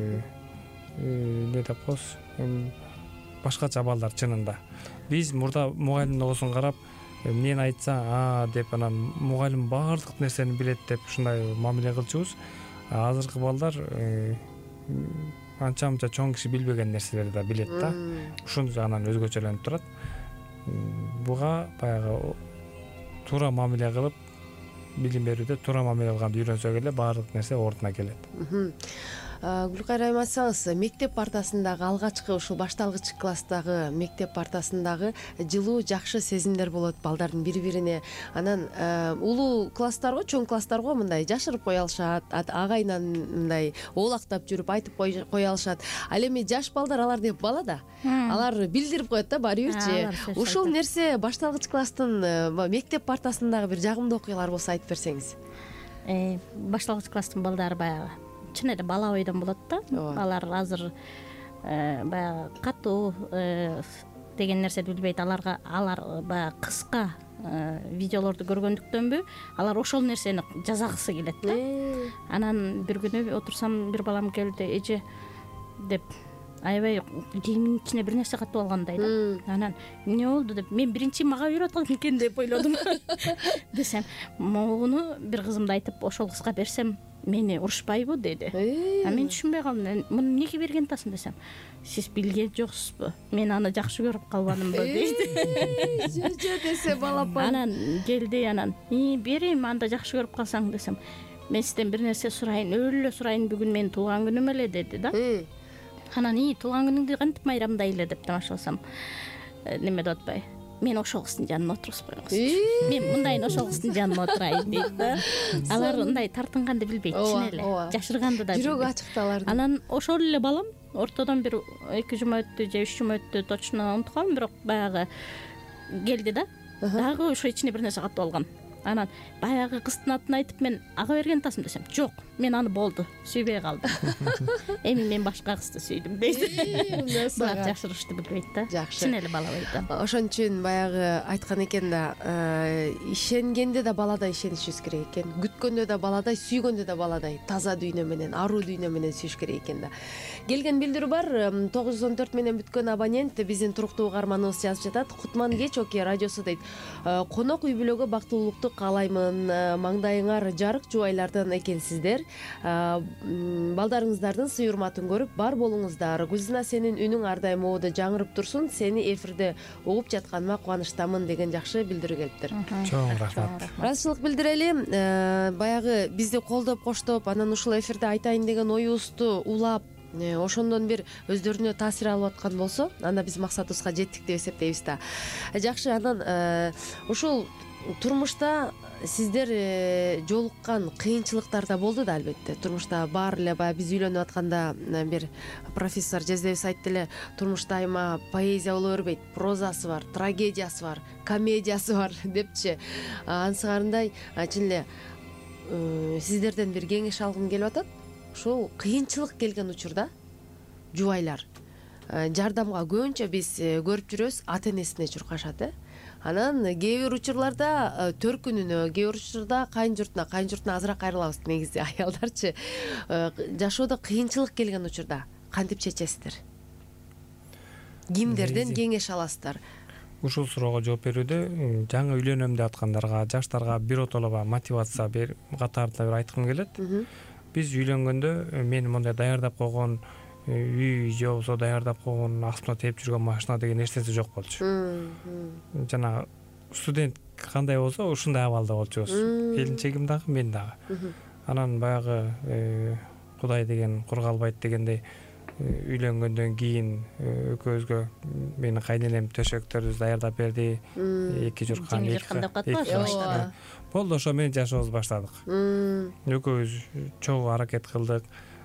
эмне деп коебуз, башкача балдар чынында. Биз мурда мугалимдин оозун карап, мен айтса деп анан мугалим баардык нерсени билет деп ушундай мамиле кылчубуз. Азыркы балдар анча-мынча чоң киши билбеген нерселерди да билет да. Ушун жагынан өзгөчөлөнүп турат. Буга баягы туура мамиле кылып, билим берүүдө туура мамиле кылганды үйрөнсөк эле баардык нерсе ордуна келет. Гүлкайыр айым, айтсаңыз, мектеп партасындагы алгачкы ушул башталгыч класстагы мектеп партасындагы жылуу жакшы сезимдер болот балдардын бири-бирине. Анан улуу класстарго, чоң класстарго мындай жашырып кое алышат, агайынан мындай оолактап жүрүп айтып кое алышат. Ал эми жаш балдар алар деп бала да. Алар билдирип коет да баары бирчи. Ушул нерсе башталгыч класстын мектеп партасындагы бир жагымдуу окуялар болсо айтып берсеңиз. Башталгыч класстын балдары баягы чын эле бала ойдон болот да. Алар азыр баягы катуу деген нерсени билбейт. Алар баягы кыска видеолорду көргөндүктөнбү, алар ошол нерсени жазагысы келет да. Анан бир күнү отурсам, бир балам келди, эже деп аябай кийиминин ичине бир нерсе катып алгандай да. Анан эмне болду деп, мен биринчи мага үйрөткөн экен деп ойлодум. Десем, муну бир кызымды айтып, ошол кызга берсем мени урушпайбы деди. Мен түшүнбөй калдым. Муну эмнеге берген атасың десем, сиз билген жоксузбу? Мен аны жакшы көрүп калбадымбы дейт. Жө десе балапан. Анан келди, анан берейин, анда жакшы көрүп калсаң десем, мен сизден бир нерсе сурайын, өлө сурайын, бүгүн менин туулган күнүм эле деди да. Анан туулган күнүңдү кантип майрамдайлы деп тамашаласам, неме деп атпай, мен ошол кыздын жанына отургузбой коесузчу. Мен мындайын ошол кыздын жанына отурайын дейт да. Алар мындай тартынганды билбейт, чын эле. Жашырганды да билбейт. Жүрөгү ачык алардын. Анан ошол эле балам ортодон бир 2 жума өттү же 3 жума өттү, точно унутуп калдым, бирок баягы келди да. Дагы ошо ичине бир нерсе катып алган. Анан баягы кыздын атын айтып, мен ага берген атасың десем, жок, мен аны болду, сүйбөй калдым. Эми мен башка кызды сүйдүм дейт. Булар жашырышты билбейт да. Чын эле бала бойда. Ошон үчүн баягы айткан экен да, ишенгенде да баладай ишенишибиз керек экен. Күткөндө да баладай, сүйгөндө да баладай, таза дүйнө менен, аруу дүйнө менен сүйүш керек экен да. Келген билдирүү бар, 914 менен бүткөн абонент биздин туруктуу угарманыбыз жазып жатат. Кутман кеч Окей радиосу дейт. Конок үй бүлөгө бактылуулукту каалаймын. Маңдайыңар жарык жубайлардан экенсиздер. Балдарыңыздардын сый урматын көрүп бар болуңуздар. Гүлзина, сенин үнүң ар дайым ободо жаңырып турсун. Сени эфирде угуп жатканыма кубанычтамын деген жакшы билдирүү келиптир. Чоң рахмат. Ыраазычылык билдирели. Баягы бизди колдоп, коштоп, анан ушул эфирде айтайын деген оюбузду улап, ошондон бир өздөрүнө таасир алып аткан болсо, анда биз максатыбызга жеттик деп эсептейбиз да. Жакшы, анан ушул турмушта сиздер жолуккан кыйынчылыктар да болду да, албетте. Турмушта бар эле, баягы биз үйлөнүп атканда бир профессор Жездебиз айтты эле, турмушта айма поэзия боло бербейт, прозасы бар, трагедиясы бар, комедиясы бар депчи. Ансыгарындай чын эле сиздерден бир кеңеш алгым келип атат. Ушул кыйынчылык келген учурда жубайлар жардамга көбүнчө биз көрүп жүрөбүз, ата-энесине чуркашат. Анан кээ бир учурларда төркүнүнө, кээ бир учурда кайын журтуна азыраак кайрылабыз негизи аялдарчы. Жашоодо кыйынчылык келген учурда кантип чечесиздер? Кимдерден кеңеш аласыздар? Ушул суроого жооп берүүдө жаңы үйлөнөм деп аткандарга, жаштарга биротоло мотивация катарында бир айткым келет. биз үйлөнгөндө мени мындай даярдап койгон үй же болбосо даярдап койгон астына тээп жүргөн машина деген нерсеси жок болчу. Жана студент кандай болсо ушундай абалда болчубуз. Келинчегим дагы, мен дагы. Анан баягы Кудай деген кур калбайт дегендей үйлөнгөндөн кийин экөөбүзгө менин кайненем төшөктөрүбүздү даярдап берди. Эки журкан, деп катпашы. Болду, ошо менен жашообузду баштадык. Экөөбүз чогуу аракет кылдык.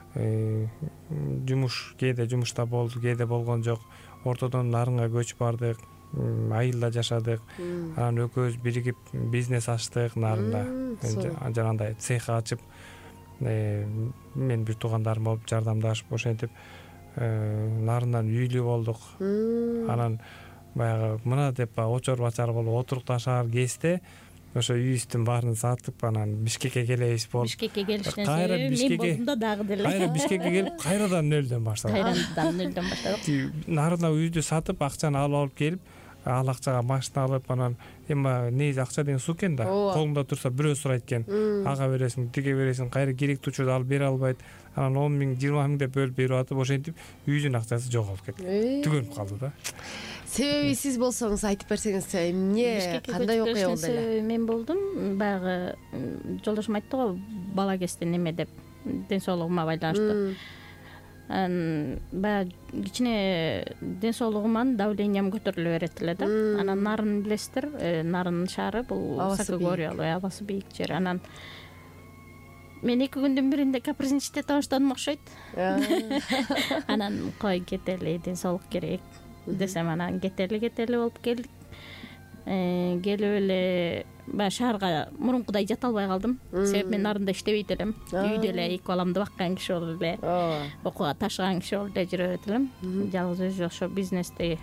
Жумуш кээде жумушта болду, кээде болгон жок. Ортодон нарынга көчүп бардык. Айылда жашадык. Анан экөөбүз биригип бизнес ачтык нарында. Жанагындай цех ачып, мен бир туугандарым болуп жардамдашып ошентип нарындан үйлүү болдук. Анан баягы мына деп очор бачар болуп отурукташар кезде ошо үйүбүздүн баарын сатып, анан Бишкекке келебиз болуп. Бишкекке келиштен мен болдум дагы деле. Кайра Бишкекке келип, кайрадан нөлдөн баштадык. Нарында үйдү сатып, акчаны алып келип, ал акчага машина алып, анан эми негизи акча деген суу экен да. Колуңда турса бирөө сурайт экен. Ага бересиң, тиге бересиң, кайра керектүү учурда алып бере албайт. Анан 10 миң, 20 миң деп бөлүп берип атып, ошентип үйдүн акчасы жоголуп кетти. Түгөнүп калды да. Себеби сиз болсоңуз айтып берсеңиз, эмне, кандай окуя болду эле? Мен болдум, баягы жолдошум айтты го, бала кезде неме деп, ден соолугума байланыштуу. Баягы кичине ден соолугуман давлениям көтөрүлө берет эле да. Анан нарын билесиздер, нарын шаары бул высокогорье, абасы бийик жер. Анан мен 2 күндүн биринде капризничтете баштадым окшойт. Анан кой кетели, ден соолук керек десем, анан кетели болуп келдик. Келип эле баягы шаарга мурункудай жата албай калдым. Себеби мен нарында иштебейт элем. Үйдө эле 2 баламды баккан киши болуп эле, окууга ташыган киши болуп эле жүрөт элем. Жалгыз өзү ошо бизнести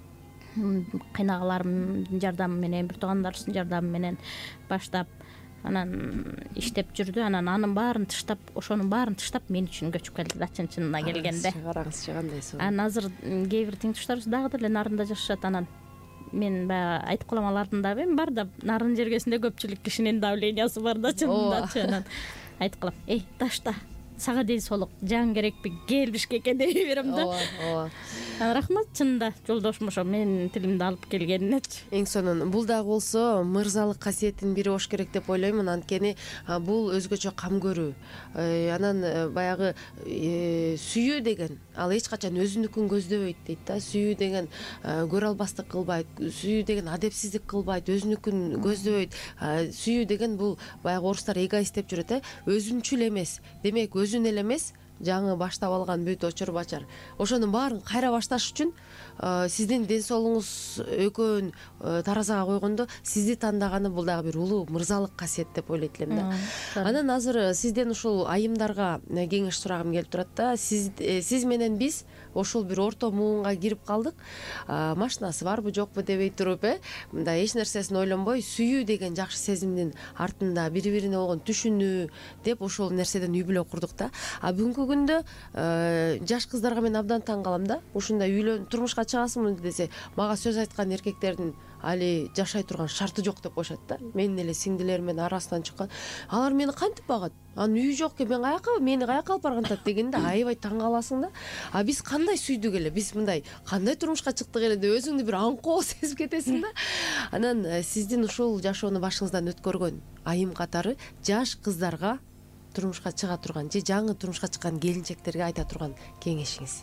кыйнагаларымдын жардамы менен, бир туугандарыбыздын жардамы менен баштап, анан иштеп жүрдү. Анан анын баарын таштап, ошонун баарын таштап мен үчүн көчүп келди да, чын-чынына келгенде. Караңызчы кандай суу. Анан азыр кээ бир теңдештарыбыз дагы деле нарында жашашат. Анан мен баягы айтып калам, алардын дагы эми бар да, нарын жергесинде көпчүлүк кишинин давлениясы бар да, чынындачы. Анан айтып калам, ташта, сага ден соолук, жан керекпи, кел Бишкекке деп берем да. Рахмат, чынында жолдошум ошо менин тилимди алып келгенинечи. Эң сонун бул дагы болсо мырзалык касиеттин бири болуш керек деп ойлоймун. Анткени бул өзгөчө кам көрүү. Анан баягы сүйүү деген ал эч качан өзүнүкүн көздөбөйт дейт да. Сүйүү деген көрө албастык кылбайт, сүйүү деген адепсиздик кылбайт, өзүнүкүн көздөбөйт. Сүйүү деген бул баягы орустар эгоист деп жүрөт, өзүнчүл эмес. Демек өзүн эле эмес, жаңы баштап алган бүт очор бачар. Ошонун баарын кайра башташ үчүн сиздин ден соолугуңуз экөөн таразага койгондо сизди тандаганы бул дагы бир улуу мырзалык касиет деп ойлойт элем да. Анан азыр сизден ушул айымдарга кеңеш сурагым келип турат да. Сиз менен биз ошол бир орто муунга кирип калдык. Машинасы барбы жокпу дебей туруп, мындай эч нерсесин ойлонбой, сүйүү деген жакшы сезимдин артында бири-бирине болгон түшүнүү деп ошол нерседен үй бүлө курдук да. Бүгүнкү күндө жаш кыздарга мен абдан таң калам да. Ушундай үйлөнүп турмушка чыгасыңбы десе, мага сөз айткан эркектердин али жашай турган шарты жок деп коюшат да. Менин эле сиңдилеримдин арасынан чыккан. Алар мени кантип багат? Анын үйү жок экен, мени каяка алып баргантат дегенде аябай таң каласың да. Биз кандай сүйдүк эле, биз мындай кандай турмушка чыктык эле деп өзүңдү бир аңкоо сезип кетесиң да. Анан сиздин ушул жашоону башыңыздан өткөргөн айым катары жаш кыздарга турмушка чыга турган же жаңы турмушка чыккан келинчектерге айта турган кеңешиңиз?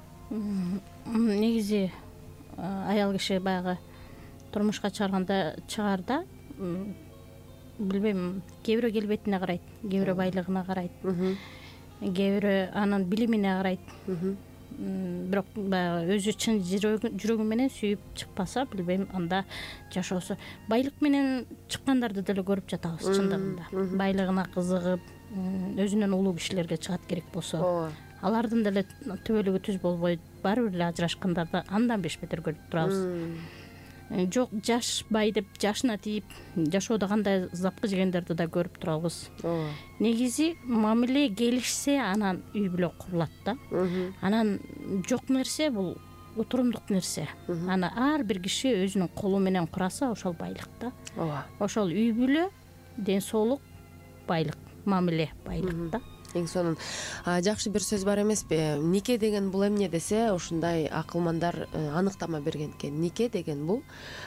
Негизи аял киши баягы турмушка чыгарда билбейм, кээ бирөө келбетине карайт, кээ бирөө байлыгына карайт, кээ бирөө анын билимине карайт. Бирок баягы өзү чын жүрөгү менен сүйүп чыкпаса, билбейм, анда жашоосу. Байлык менен чыккандарды деле көрүп жатабыз чындыгында. Байлыгына кызыгып, өзүнөн улуу кишилерге чыгат керек болсо, алардын деле төбөлүгү түз болбой баары бир эле ажырашкандарды андан бешбетер көрүп турабыз. Жок, жаш бай деп жашына тийип жашоодо кандай запкы жегендерди да көрүп турабыз. Негизи мамиле келишсе, анан үй бүлө курулат да. Анан жок нерсе бул отурумдук нерсе. Аны ар бир киши өзүнүн колу менен кураса, ошол байлык да. Ошол үй бүлө, ден соолук, байлык, мамиле байлык да. Эң сонун жакшы бир сөз бар эмеспи? Нике деген бул эмне десе, ушундай акылмандар аныктама берген экен. Нике деген бул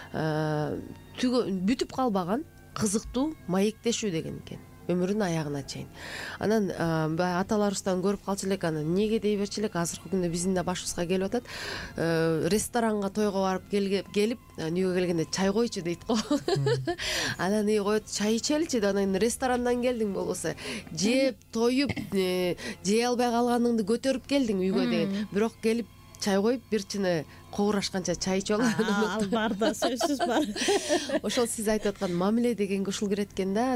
бүтүп калбаган кызыктуу маектешүү деген экен, өмүрүнүн аягына чейин. Анан баягы аталарыбыздан көрүп калчу элек, аны эмнеге дей берчү элек, азыркы күндө биздин да башыбызга келип атат. Ресторанга, тойго барып келип, үйгө келгенде чай койчу дейт го. Анан коет, чай ичеличи, анан ресторандан келдиң болбосо жеп, тоюп, жей албай калганыңды көтөрүп келдиң үйгө деген. Бирок келип чай коюп, бир чыны кобурашканча чай ичип алган. Ал бар да, сөзсүз бар. Ошол сиз айтып аткан мамиле дегенге ушул кирет экен да,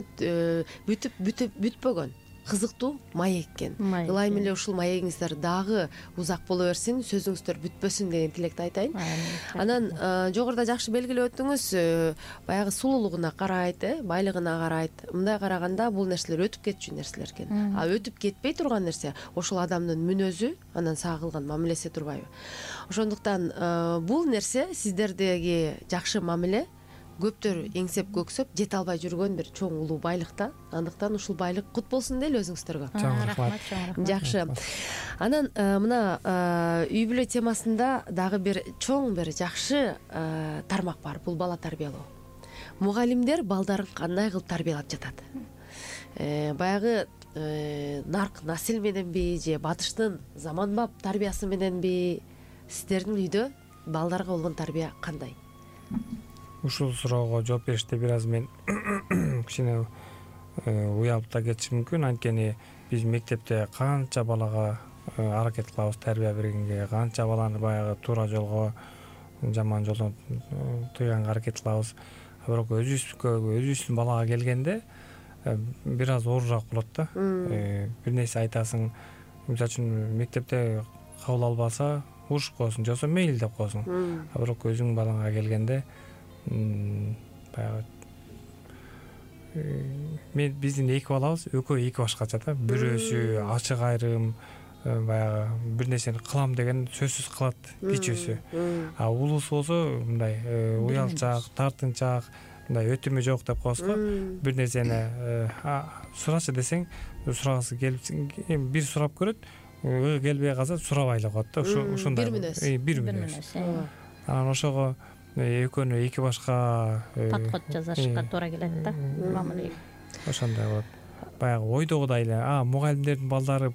бүтпөгөн кызыктуу маек экен. Ылайым эле ушул маегиңиздер дагы узак боло берсин, сөзүңүздөр бүтпөсүн деген тилекти айтайын. Анан жогоруда жакшы белгилеп өттүңүз, баягы сулуулугуна карайт, байлыгына карайт. Мындай караганда бул нерселер өтүп кетчү нерселер экен. Өтүп кетпей турган нерсе ошол адамдын мүнөзү, анан сага кылган мамилеси турбайбы? Ошондуктан бул нерсе сиздердеги жакшы мамиле көптөр эңсеп көксөп жете албай жүргөн бир чоң улуу байлык да. Андыктан ушул байлык кут болсун дейли өзүңүздөргө. Рахмат. Жакшы. Анан мына үй бүлө темасында дагы бир чоң бир жакшы тармак бар. Бул бала тарбиялоо. Мугалимдер балдарын кандай кылып тарбиялап жатат? Баягы нарк насил мененби же батыштын заманбап тарбиясы мененби? Сиздердин үйдө балдарга болгон тарбия кандай? Ушул суроого жооп бериште бир аз мен кичине уялып да кетишим мүмкүн. Анткени биз мектепте канча балага аракет кылабыз тарбия бергенге, канча баланы баягы туура жолго, жаман жолдон тыйганга аракет кылабыз. Бирок өзүбүздүн балага келгенде бир аз оорураак болот да. Бир нерсе айтасың, мисалы үчүн мектепте кабыл албаса урушуп коесуң, же болбосо мейли деп коесуң. Бирок өзүңүн балаңа келгенде баягы биздин эки балабыз экөө эки башкача да. Бирөөсү ачык айрым, баягы бир нерсени кылам деген сөзсүз кылат, кичүүсү. Улуусу болсо мындай уялчаак, тартынчаак, мындай өтүмү жок деп коебуз го. Бир нерсени сурачы десең, сурагысы келип бир сурап көрөт, келбей калса сурабай эле коет да. Ушундай бир мүнөз. Анан ошого экөөнү эки башка подход жасашка туура келет да. Мамиле ошондой болот. Баягы ойдогудай эле мугалимдердин балдары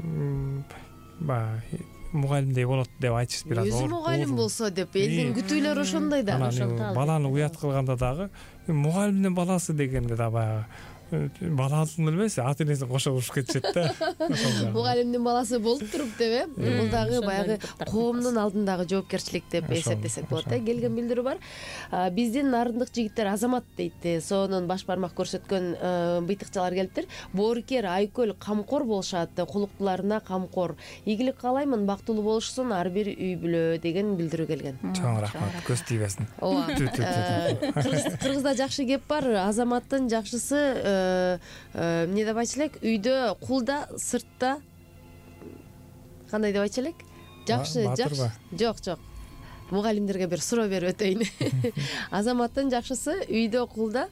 баягы мугалимдей болот деп айтыш бир аз оор. Өзү мугалим болсо деп элдин күтүүлөрү ошондой да. Баланы уят кылганда дагы мугалимдин баласы дегенде да баягы балалыгын элбес, ата энесин кошо урушуп кетишет да. Мугалимдин баласы болуп туруп деп, бул дагы баягы коомдун алдындагы жоопкерчилик деп эсептесек болот да. Келген билдирүү бар. Биздин нарындык жигиттер азамат дейт. Сонун баш бармак көрсөткөн быйтыкчалар келиптир. Боорукер, айкөл, камкор болушат, кулуктуларына камкор. Ийгилик каалаймын, бактылуу болушсун ар бир үй бүлө деген билдирүү келген. Чоң рахмат, көз тийбесин. Кыргызда жакшы кеп бар, азаматтын жакшысы эмне деп айтчу элек, үйдө кулда, сыртта кандай деп айтчу элек? Жакшы. Жок. Мугалимдерге бир суроо берип өтөйүн. Азаматтын жакшысы үйдө кулда,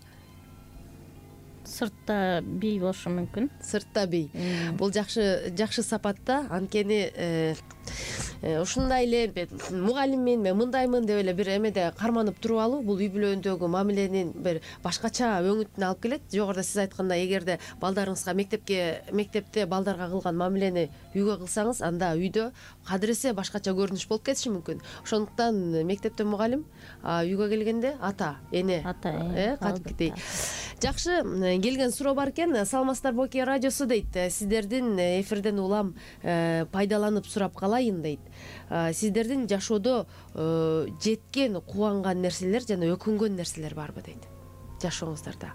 сыртта бий болушу мүмкүн. Сыртта бий. Бул жакшы сапатта, анткени ушундай эле мугалиммин, мен мындаймын деп эле бир эмеде карманып туруп алуу бул үй бүлөндөгү мамиленин бир башкача өңүтүнө алып келет. Жогоруда сиз айткандай, эгерде балдарыңызга мектепте балдарга кылган мамилени үйгө кылсаңыз, анда үйдө кадыресе башкача көрүнүш болуп кетиши мүмкүн. Ошондуктан мектепте мугалим, үйгө келгенде ата, эне, кадимкидей. Жакшы, келген суроо бар экен. Саламатсыздарбы, Окей радиосу дейт. Сиздердин эфирден улам пайдаланып сурап калайын дейт. Сиздердин жашоодо жеткен, кубанган нерселер жана өкүнгөн нерселер барбы дейт. Жашооңуздарда.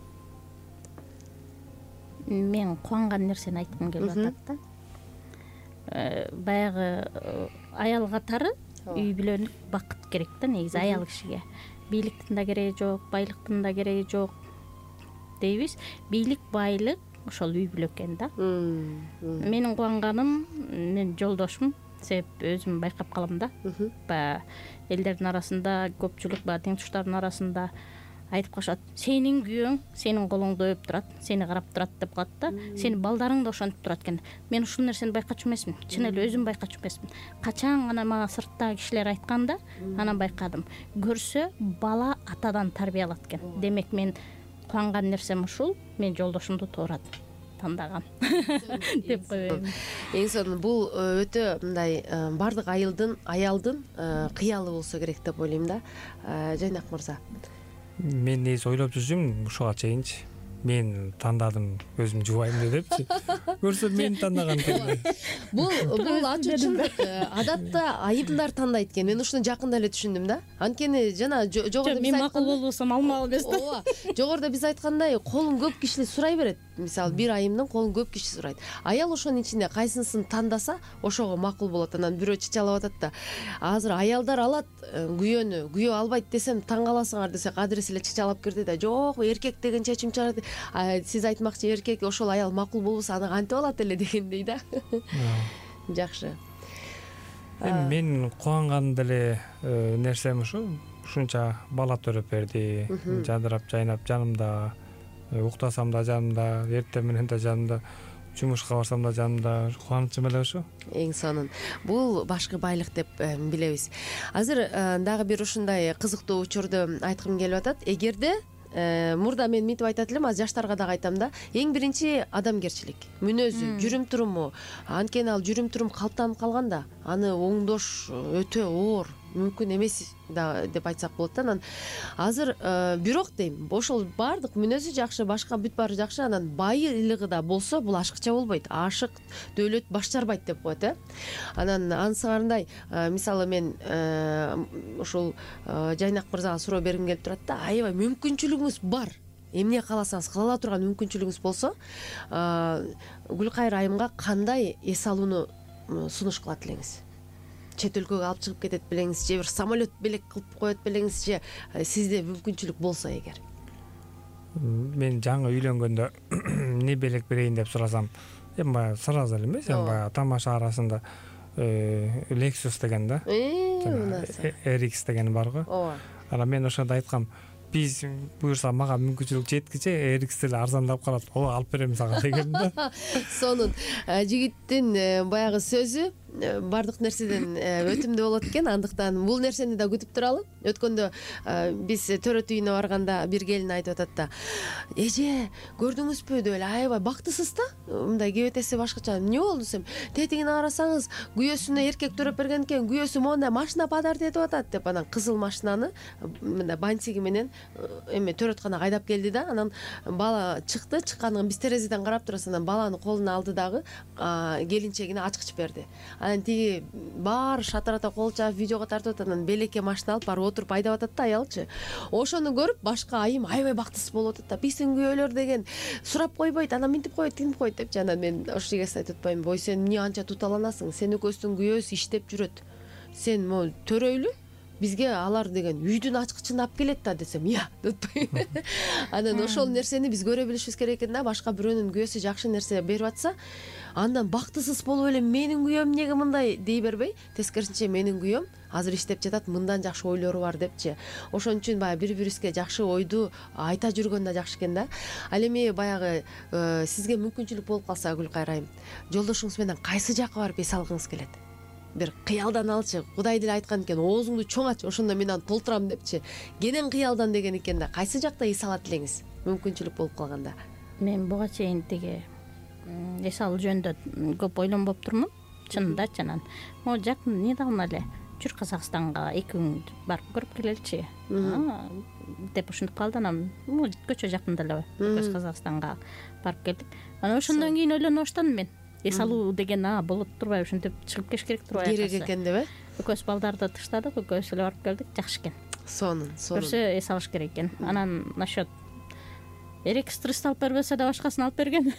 Мен кубанган нерсени айткым келип атат да. Баягы аял катары үй бүлөнүк бакыт керек да, негизи аял кишиге. Бийликтин да кереги жок, байлыктын да кереги жок дейбиз. Бийлик, байлык ошол үй бүлө экен да. Менин кубанганым, мен жолдошум, себеп өзүм байкап калам да. Баягы элдердин арасында, көпчүлүк баягы тең туштардын арасында айтып коюшат, сенин күйөөң сенин колуңду өп турат, сени карап турат деп коет да. Сени балдарың да ошентип турат экен. Мен ушул нерсени байкачу эмесмин. Чын эле өзүм байкачу эмесмин. Качан гана мага сырттагы кишилер айтканда, анан байкадым. Көрсө бала атадан тарбия алат экен. Демек мен кубанган нерсем ушул, мен жолдошумду туура тандагам деп коебун. Эң сонун бул өтө мындай бардык аялдын кыялы болсо керек деп ойлойм да. Жайнак мырза. Мен негизи ойлоп жүрчүмүн ушуга чейинчи. Мен тандадым, өзүм жубайм депчи. Көрсө мен тандаган экен. Бул ачууччулдук. Адатта айымдар тандайт экен. Мен ушуну жакында эле түшүндүм да. Анткени жана жогоруда мен макул болбосом алмак эмес да. Ооба. Жогоруда биз айткандай, колун көп киши сурай берет. Мисалы, бир айымдын колун көп киши сурайт. Аял ошонун ичинде кайсынысын тандаса, ошого макул болот. Анан бирөө чычалап атат да. Азыр аялдар алат күйөөнү, күйөө албайт десем таң каласыңар десек, адрес эле чычалап кирди да. Жок, эркек деген чечим чыгарат. Сиз айтмакчы эркек ошол аял макул болбосо аны кантип алат эле дегендей да. Жакшы. Эми мен кубанган деле нерсем ушунча бала төрөп берди, жадырап жайнап жанымда, уктасам да жанымда, эртең менен да жанымда, жумушка барсам да жанымда, кубанычым эле ушу. Эң сонун. Бул башкы байлык деп билебиз. Азыр дагы бир ушундай кызыктуу учурду айткым келип атат. Эгерде мурда мен мынтип айтат элем, азыр жаштарга дагы айтам да. Эң биринчи адамгерчилик, мүнөзү, жүрүм туруму. Анткени ал жүрүм турум калыптанып калганда, аны оңдош өтө оор, мүмкүн эмес да деп айтсак болот да. Анан азыр бирок дейм, ошол бардык мүнөзү жакшы, башка бүт баары жакшы, анан байлыгы да болсо бул ашыкча болбойт. Ашык дөөлөт баш жарбайт деп коет. Анан ансыгарындай, мисалы мен ушул Жайнак мырзага суроо бергим келип турат да. Аябай мүмкүнчүлүгүңүз бар. Эмне кааласаңыз кыла ала турган мүмкүнчүлүгүңүз болсо, Гүлкайыр айымга кандай эс алууну сунуш кылат элеңиз? Чет өлкөгө алып чыгып кетет белеңиз, же бир самолет белек кылып коет белеңиз, же сизде мүмкүнчүлүк болсо эгер? Мен жаңы үйлөнгөндө эмне белек берейин деп сурасам, эми баягы сразу эле эмес, эми баягы тамаша арасында Lexus деген да. RX деген барго. Ооба. Анан мен ошондо айткам, биз буюрса мага мүмкүнчүлүк жеткиче RX эле арзандап калат, ооба алып берем сага деген да. Сонун. Жигиттин баягы сөзү бардык нерседен өтүмдүү болот экен. Андыктан бул нерсени да күтүп туралы. Өткөндө биз төрөт үйүнө барганда бир келин айтып атат да. Эже, көрдүңүзбү деп эле аябай бактысыз да. Мындай кебетеси башкача. Эмне болду десем, тетигине карасаңыз, күйөөсүнө эркек төрөп берген экен, күйөөсү мондай машина подарок этип атат деп, анан кызыл машинаны мындай бантиги менен эме төрөтканага айдап келди да. Анан бала чыкты, чыкканын биз терезеден карап турабыз. Анан баланы колуна алды дагы келинчегине ачкыч берди. Анан тиги баары шатарата кол чаап видеого тартып атат. Анан белекке машина алып барып отуруп айдап атат да аялчы. Ошону көрүп башка айым аябай бактысыз болуп атат да. Биздин күйөөлөр деген сурап койбойт, анан мынтип коет, тинтип коет депчи. Анан мен ошо кесип айтып атпаймынбы, ой сен эмне анча туталанасың? Сен экөөсүң күйөөсү иштеп жүрөт. Сен могу төрөйлү, бизге алар деген үйдүн ачкычын алып келет да десем, я деп атпаймынбы. Анан ошол нерсени биз көрө билишибиз керек экен да. Башка бирөөнүн күйөөсү жакшы нерсе берип атса, андан бактысыз болуп эле менин күйөөм эмнеге мындай дей бербей, тескерисинче менин күйөөм азыр иштеп жатат, мындан жакшы ойлору бар депчи. Ошон үчүн баягы бири-бирибизге жакшы ойду айта жүргөн да жакшы экен да. Ал эми баягы сизге мүмкүнчүлүк болуп калса, Гүлкайыр айым, жолдошуңуз менен кайсы жакка барып эс алгыңыз келет? Бир кыялдан алчы, Кудай деле айткан экен, оозуңду чоң ач, ошондо мен аны толтурам депчи. Кенен кыялдан деген экен да. Кайсы жакта эс алат элеңиз? Мүмкүнчүлүк болуп калганда. Мен буга чейин тиги эс алуу жөнүндө көп ойлонбоп турмун, чынындачы. Анан могу жакын недавно эле жүр Казакстанга 2 күн барып көрүп келеличи деп ушинтип калды. Анан көчө жакында эле көз Казакстанга барып келдик. Анан ошондон кийин ойлоно баштадым мен. Эс алуу деген болот турбайбы, ушинтип чыгып кеш керек турбайбы? Керек экен деп, Экөөбүз балдарды тыштадык, экөөбүз эле барып келдик, жакшы экен. Сонун. Көрсө эс алыш керек экен. Анан насчет RX алып бербесе да башкасын алып берген.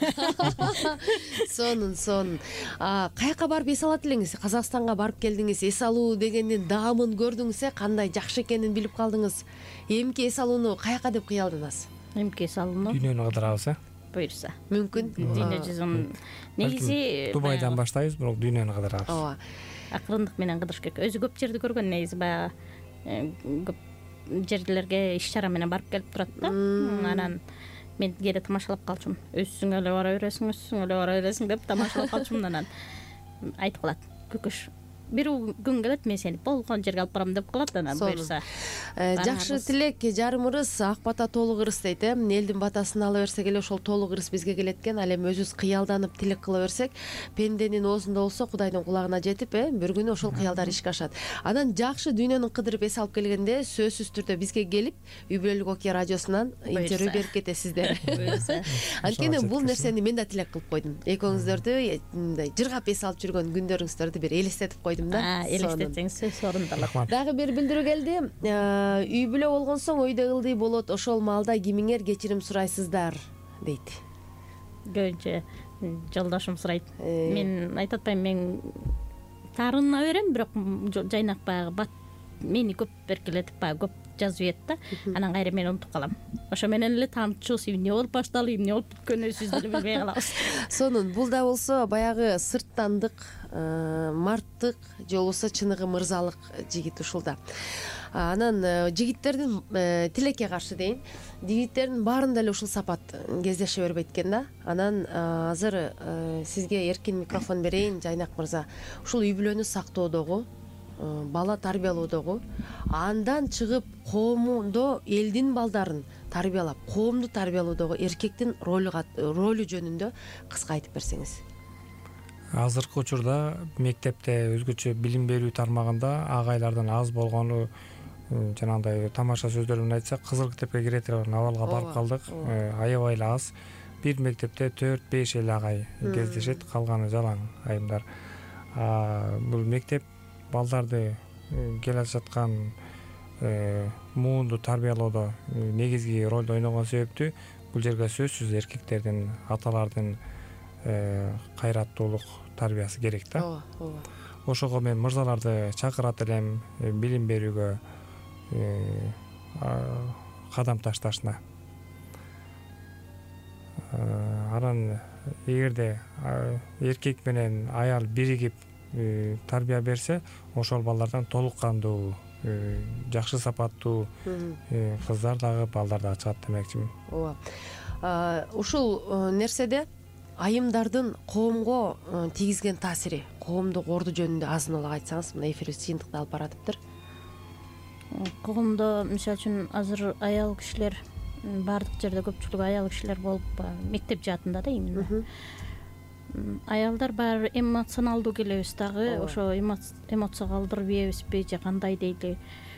Сонун. Каяка барып эс алат элеңиз? Казакстанга барып келдиңиз, эс алуу дегендин даамын көрдүңүз, кандай жакшы экенин билип калдыңыз. Эмки эс алууну каяка деп кыялдыңыз? Эмки эс алууну Дүйнөнү кыдырабыз, буюрса. Мүмкүн. Дүйнө жүзүн негизи Дубайдан баштайбыз, бирок дүйнөнү кыдырабыз. Ооба. Акырындык менен кыдырыш керек. Өзү көп жерди көргөн, негизи баягы көп жерлерге иш чара менен барып келип турат да. Анан мен кээде тамашалап калчумун. Өзүң эле бара бересиң деп тамашалап калчумун. Анан айтып калат: "Күкүш, бир күн келет, мен сени болгон жерге алып барам" деп калат. Анан буюрса. Жакшы тилек жарымыбыз ак бата толук ырыс дейт. Элдин батасын ала берсек эле ошол толук ырыс бизге келет экен. Ал эми өзүбүз кыялданып тилек кыла берсек, пенденин оозунда болсо Кудайдын кулагына жетип, бир күнү ошол кыялдар ишке ашат. Анан жакшы дүйнөнүн кыдырып эс алып келгенде сөзсүз түрдө бизге келип, Үй бүлөлүк окуя радиосунан интервью берип кетесиздер. Анткени бул нерсени мен да тилек кылып койдум. Экөөңүздөрдү мындай жыргап эс алып жүргөн күндөрүңүздөрдү бир элестетип койдум да. Элестетсеңиз сөз орундалат. Дагы бир билдирүү келди. Үй бүлө болгон соң өйдө ылдый болот, ошол маалда кимиңер кечирим сурайсыздар дейт. Көбүнчө жолдошум сурайт. Мен айтып атпайм, мен таарына берем, бирок жайнак баягы мени көп эркелетип көп жазып ийет да. Анан кайра мен унутуп калам. Ошо менен эле таанышыбыз эмне болуп башталып, эмне болуп бүткөнү сиз деле билбей калабыз. Сонун бул да болсо баягы сырттандык, марттык же болбосо чыныгы мырзалык жигит ушул да. Анан жигиттердин тилекке каршы дейин, жигиттердин баарында эле ушул сапат кездеше бербейт экен да. Анан азыр сизге эркин микрофон берейин, Жайнак мырза. Ушул үй бүлөнү сактоодогу, бала тарбиялоодогу, андан чыгып коомдо элдин балдарын тарбиялап, коомду тарбиялоодогу эркектин ролу жөнүндө кыска айтып берсеңиз. Азыркы учурда мектепте өзгөчө билим берүү тармагында агайлардын аз болгону, жанагындай тамаша сөздөр менен айтсак, Кызыл китепке кире турган абалга барып калдык. Аябай эле аз. Бир мектепте 4-5 эле агай кездешет, калганы жалаң айымдар. Бул мектеп балдарды келе жаткан муунду тарбиялоодо негизги ролду ойногон себептүү бул жерге сөзсүз эркектердин, аталардын кайраттуулук тарбиясы керек да. Ооба. Ошого мен мырзаларды чакырат элем билим берүүгө кадам ташташына. Анан эгерде эркек менен аял биригип тарбия берсе, ошол балдардан толук кандуу, жакшы сапаттуу кыздар дагы балдар дагы чыгат демекчимин. Ооба. Ушул нерседе айымдардын коомго тийгизген таасири, коомду кордуу жөнүндө азын улак айтсаңыз, мына эфирибиз чыйынтыкта алып баратыптыр. Коомдо мисалы үчүн азыр аял кишилер баардык жерде көпчүлүгү аял кишилер болуп, мектеп жаатында да именно. Аялдар баары эмоционалдуу келебиз дагы, ошо эмоция калтырып ийебизби же кандай дейли.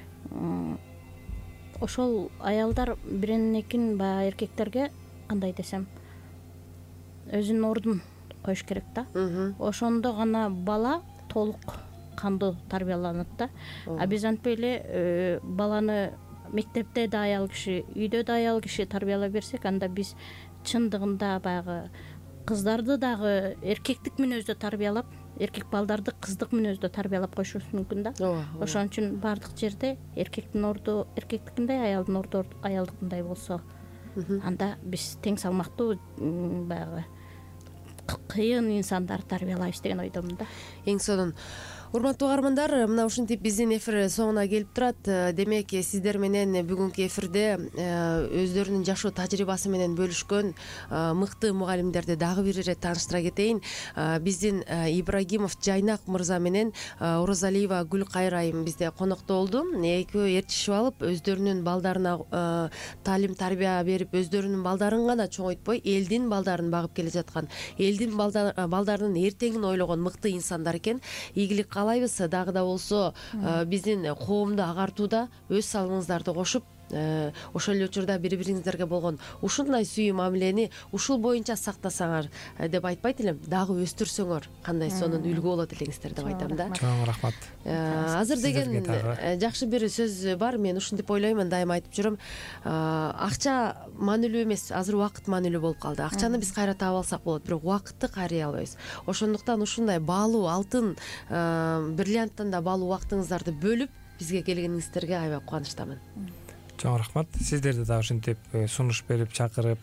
Ошол аялдар бирин-экин баягы эркектерге кандай десем, өзүнүн ордун коюш керек да. Ошондо гана бала толук кандуу тарбияланат да. Биз антпай эле баланы мектепте да аял киши, үйдө да аял киши тарбиялай берсек, анда биз чындыгында баягы кыздарды дагы эркектик мүнөздө тарбиялап, эркек балдарды кыздык мүнөздө тарбиялап коюшубуз мүмкүн да. Ошон үчүн баардык жерде эркектин орду эркектикиндей, аялдын орду аялдыкындай болсо, анда биз тең салмактуу баягы кыйын инсандар тарбиялайбыз деген ойдомун да. Эң сонун. Урматтуу угармандар, мына ушинтип биздин эфир соңуна келип турат. Демек, сиздер менен бүгүнкү эфирде өздөрүнүн жашоо тажрыйбасы менен бөлүшкөн мыкты мугалимдерди дагы бир ирет тааныштыра кетейин. Биздин Ибрагимов Жайнак мырза менен Оразалиева Гүлкайыр айым бизде конокто болду. Экөө ээрчишип алып, өздөрүнүн балдарына таалим тарбия берип, өздөрүнүн балдарын гана чоңойтпой, элдин балдарын багып келе жаткан, элдин балдарынын эртеңин ойлогон мыкты инсандар экен. Ийгилик каалайбыз. Дагы да болсо биздин коомду агартууда өз салымыңыздарды кошуп, ошол эле учурда бири-бириңиздерге болгон ушундай сүйүү мамилени ушул боюнча сактасаңар деп айтпайт элем, дагы өстүрсөңөр кандай сонун үлгү болот элеңиздер деп айтам да. Чоң рахмат. Азыр деген жакшы бир сөз бар, мен ушинтип ойлоймун, дайыма айтып жүрөм. Акча маанилүү эмес, азыр убакыт маанилүү болуп калды. Акчаны биз кайра таап алсак болот, бирок убакытты кайрый албайбыз. Ошондуктан ушундай баалуу алтын, бриллианттан да баалуу убактыңыздарды бөлүп бизге келгениңиздерге аябай кубанычтамын. Чоң рахмат. Сиздерди да ушинтип сунуш берип, чакырып,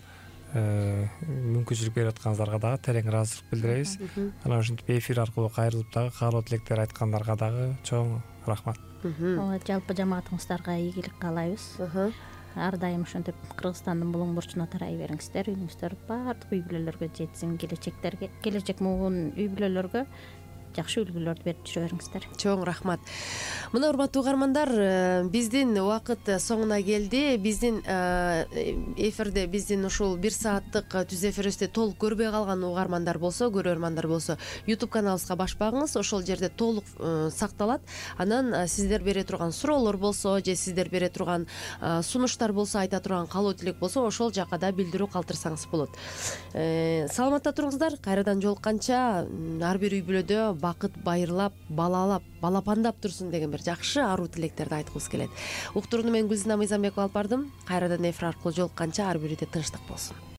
мүмкүнчүлүк берип атканыңыздарга дагы терең ыраазычылык билдиребиз. Анан ушинтип эфир аркылуу кайрылып дагы каалоо тилектер айткандарга дагы чоң рахмат. ооба, жалпы жамаатыңыздарга ийгилик каалайбыз. Ар дайым ушинтип Кыргызстандын булуң бурчуна тарай бериңиздер. Үйүңүздөр баардык үй бүлөлөргө жетсин, келечек муун үй бүлөлөргө жакшы үлгүлөрдү берип жүрө бериңиздер. Чоң рахмат. Мына урматтуу угармандар, биздин убакыт соңуна келди. Биздин эфирде биздин ушул 1 сааттык түз эфирибизди толук көрбөй калган угармандар болсо, көрөрмандар болсо, YouTube каналыбызга баш багыңыз, ошол жерде толук сакталат. Анан сиздер бере турган суроолор болсо, же сиздер бере турган сунуштар болсо, айта турган каалоо тилек болсо, ошол жака да билдирүү калтырсаңыз болот. Саламатта туруңуздар. Кайрадан жолукканча ар бир үй бүлөдө бакыт байырлап, балалап, балапандап турсун деген бир жакшы аруу тилектерди айткыбыз келет. Уктурууну мен Гүлзина Мыйзамбекова алып бардым. Кайрадан эфир аркылуу жолукканча ар бирибизде тынчтык болсун.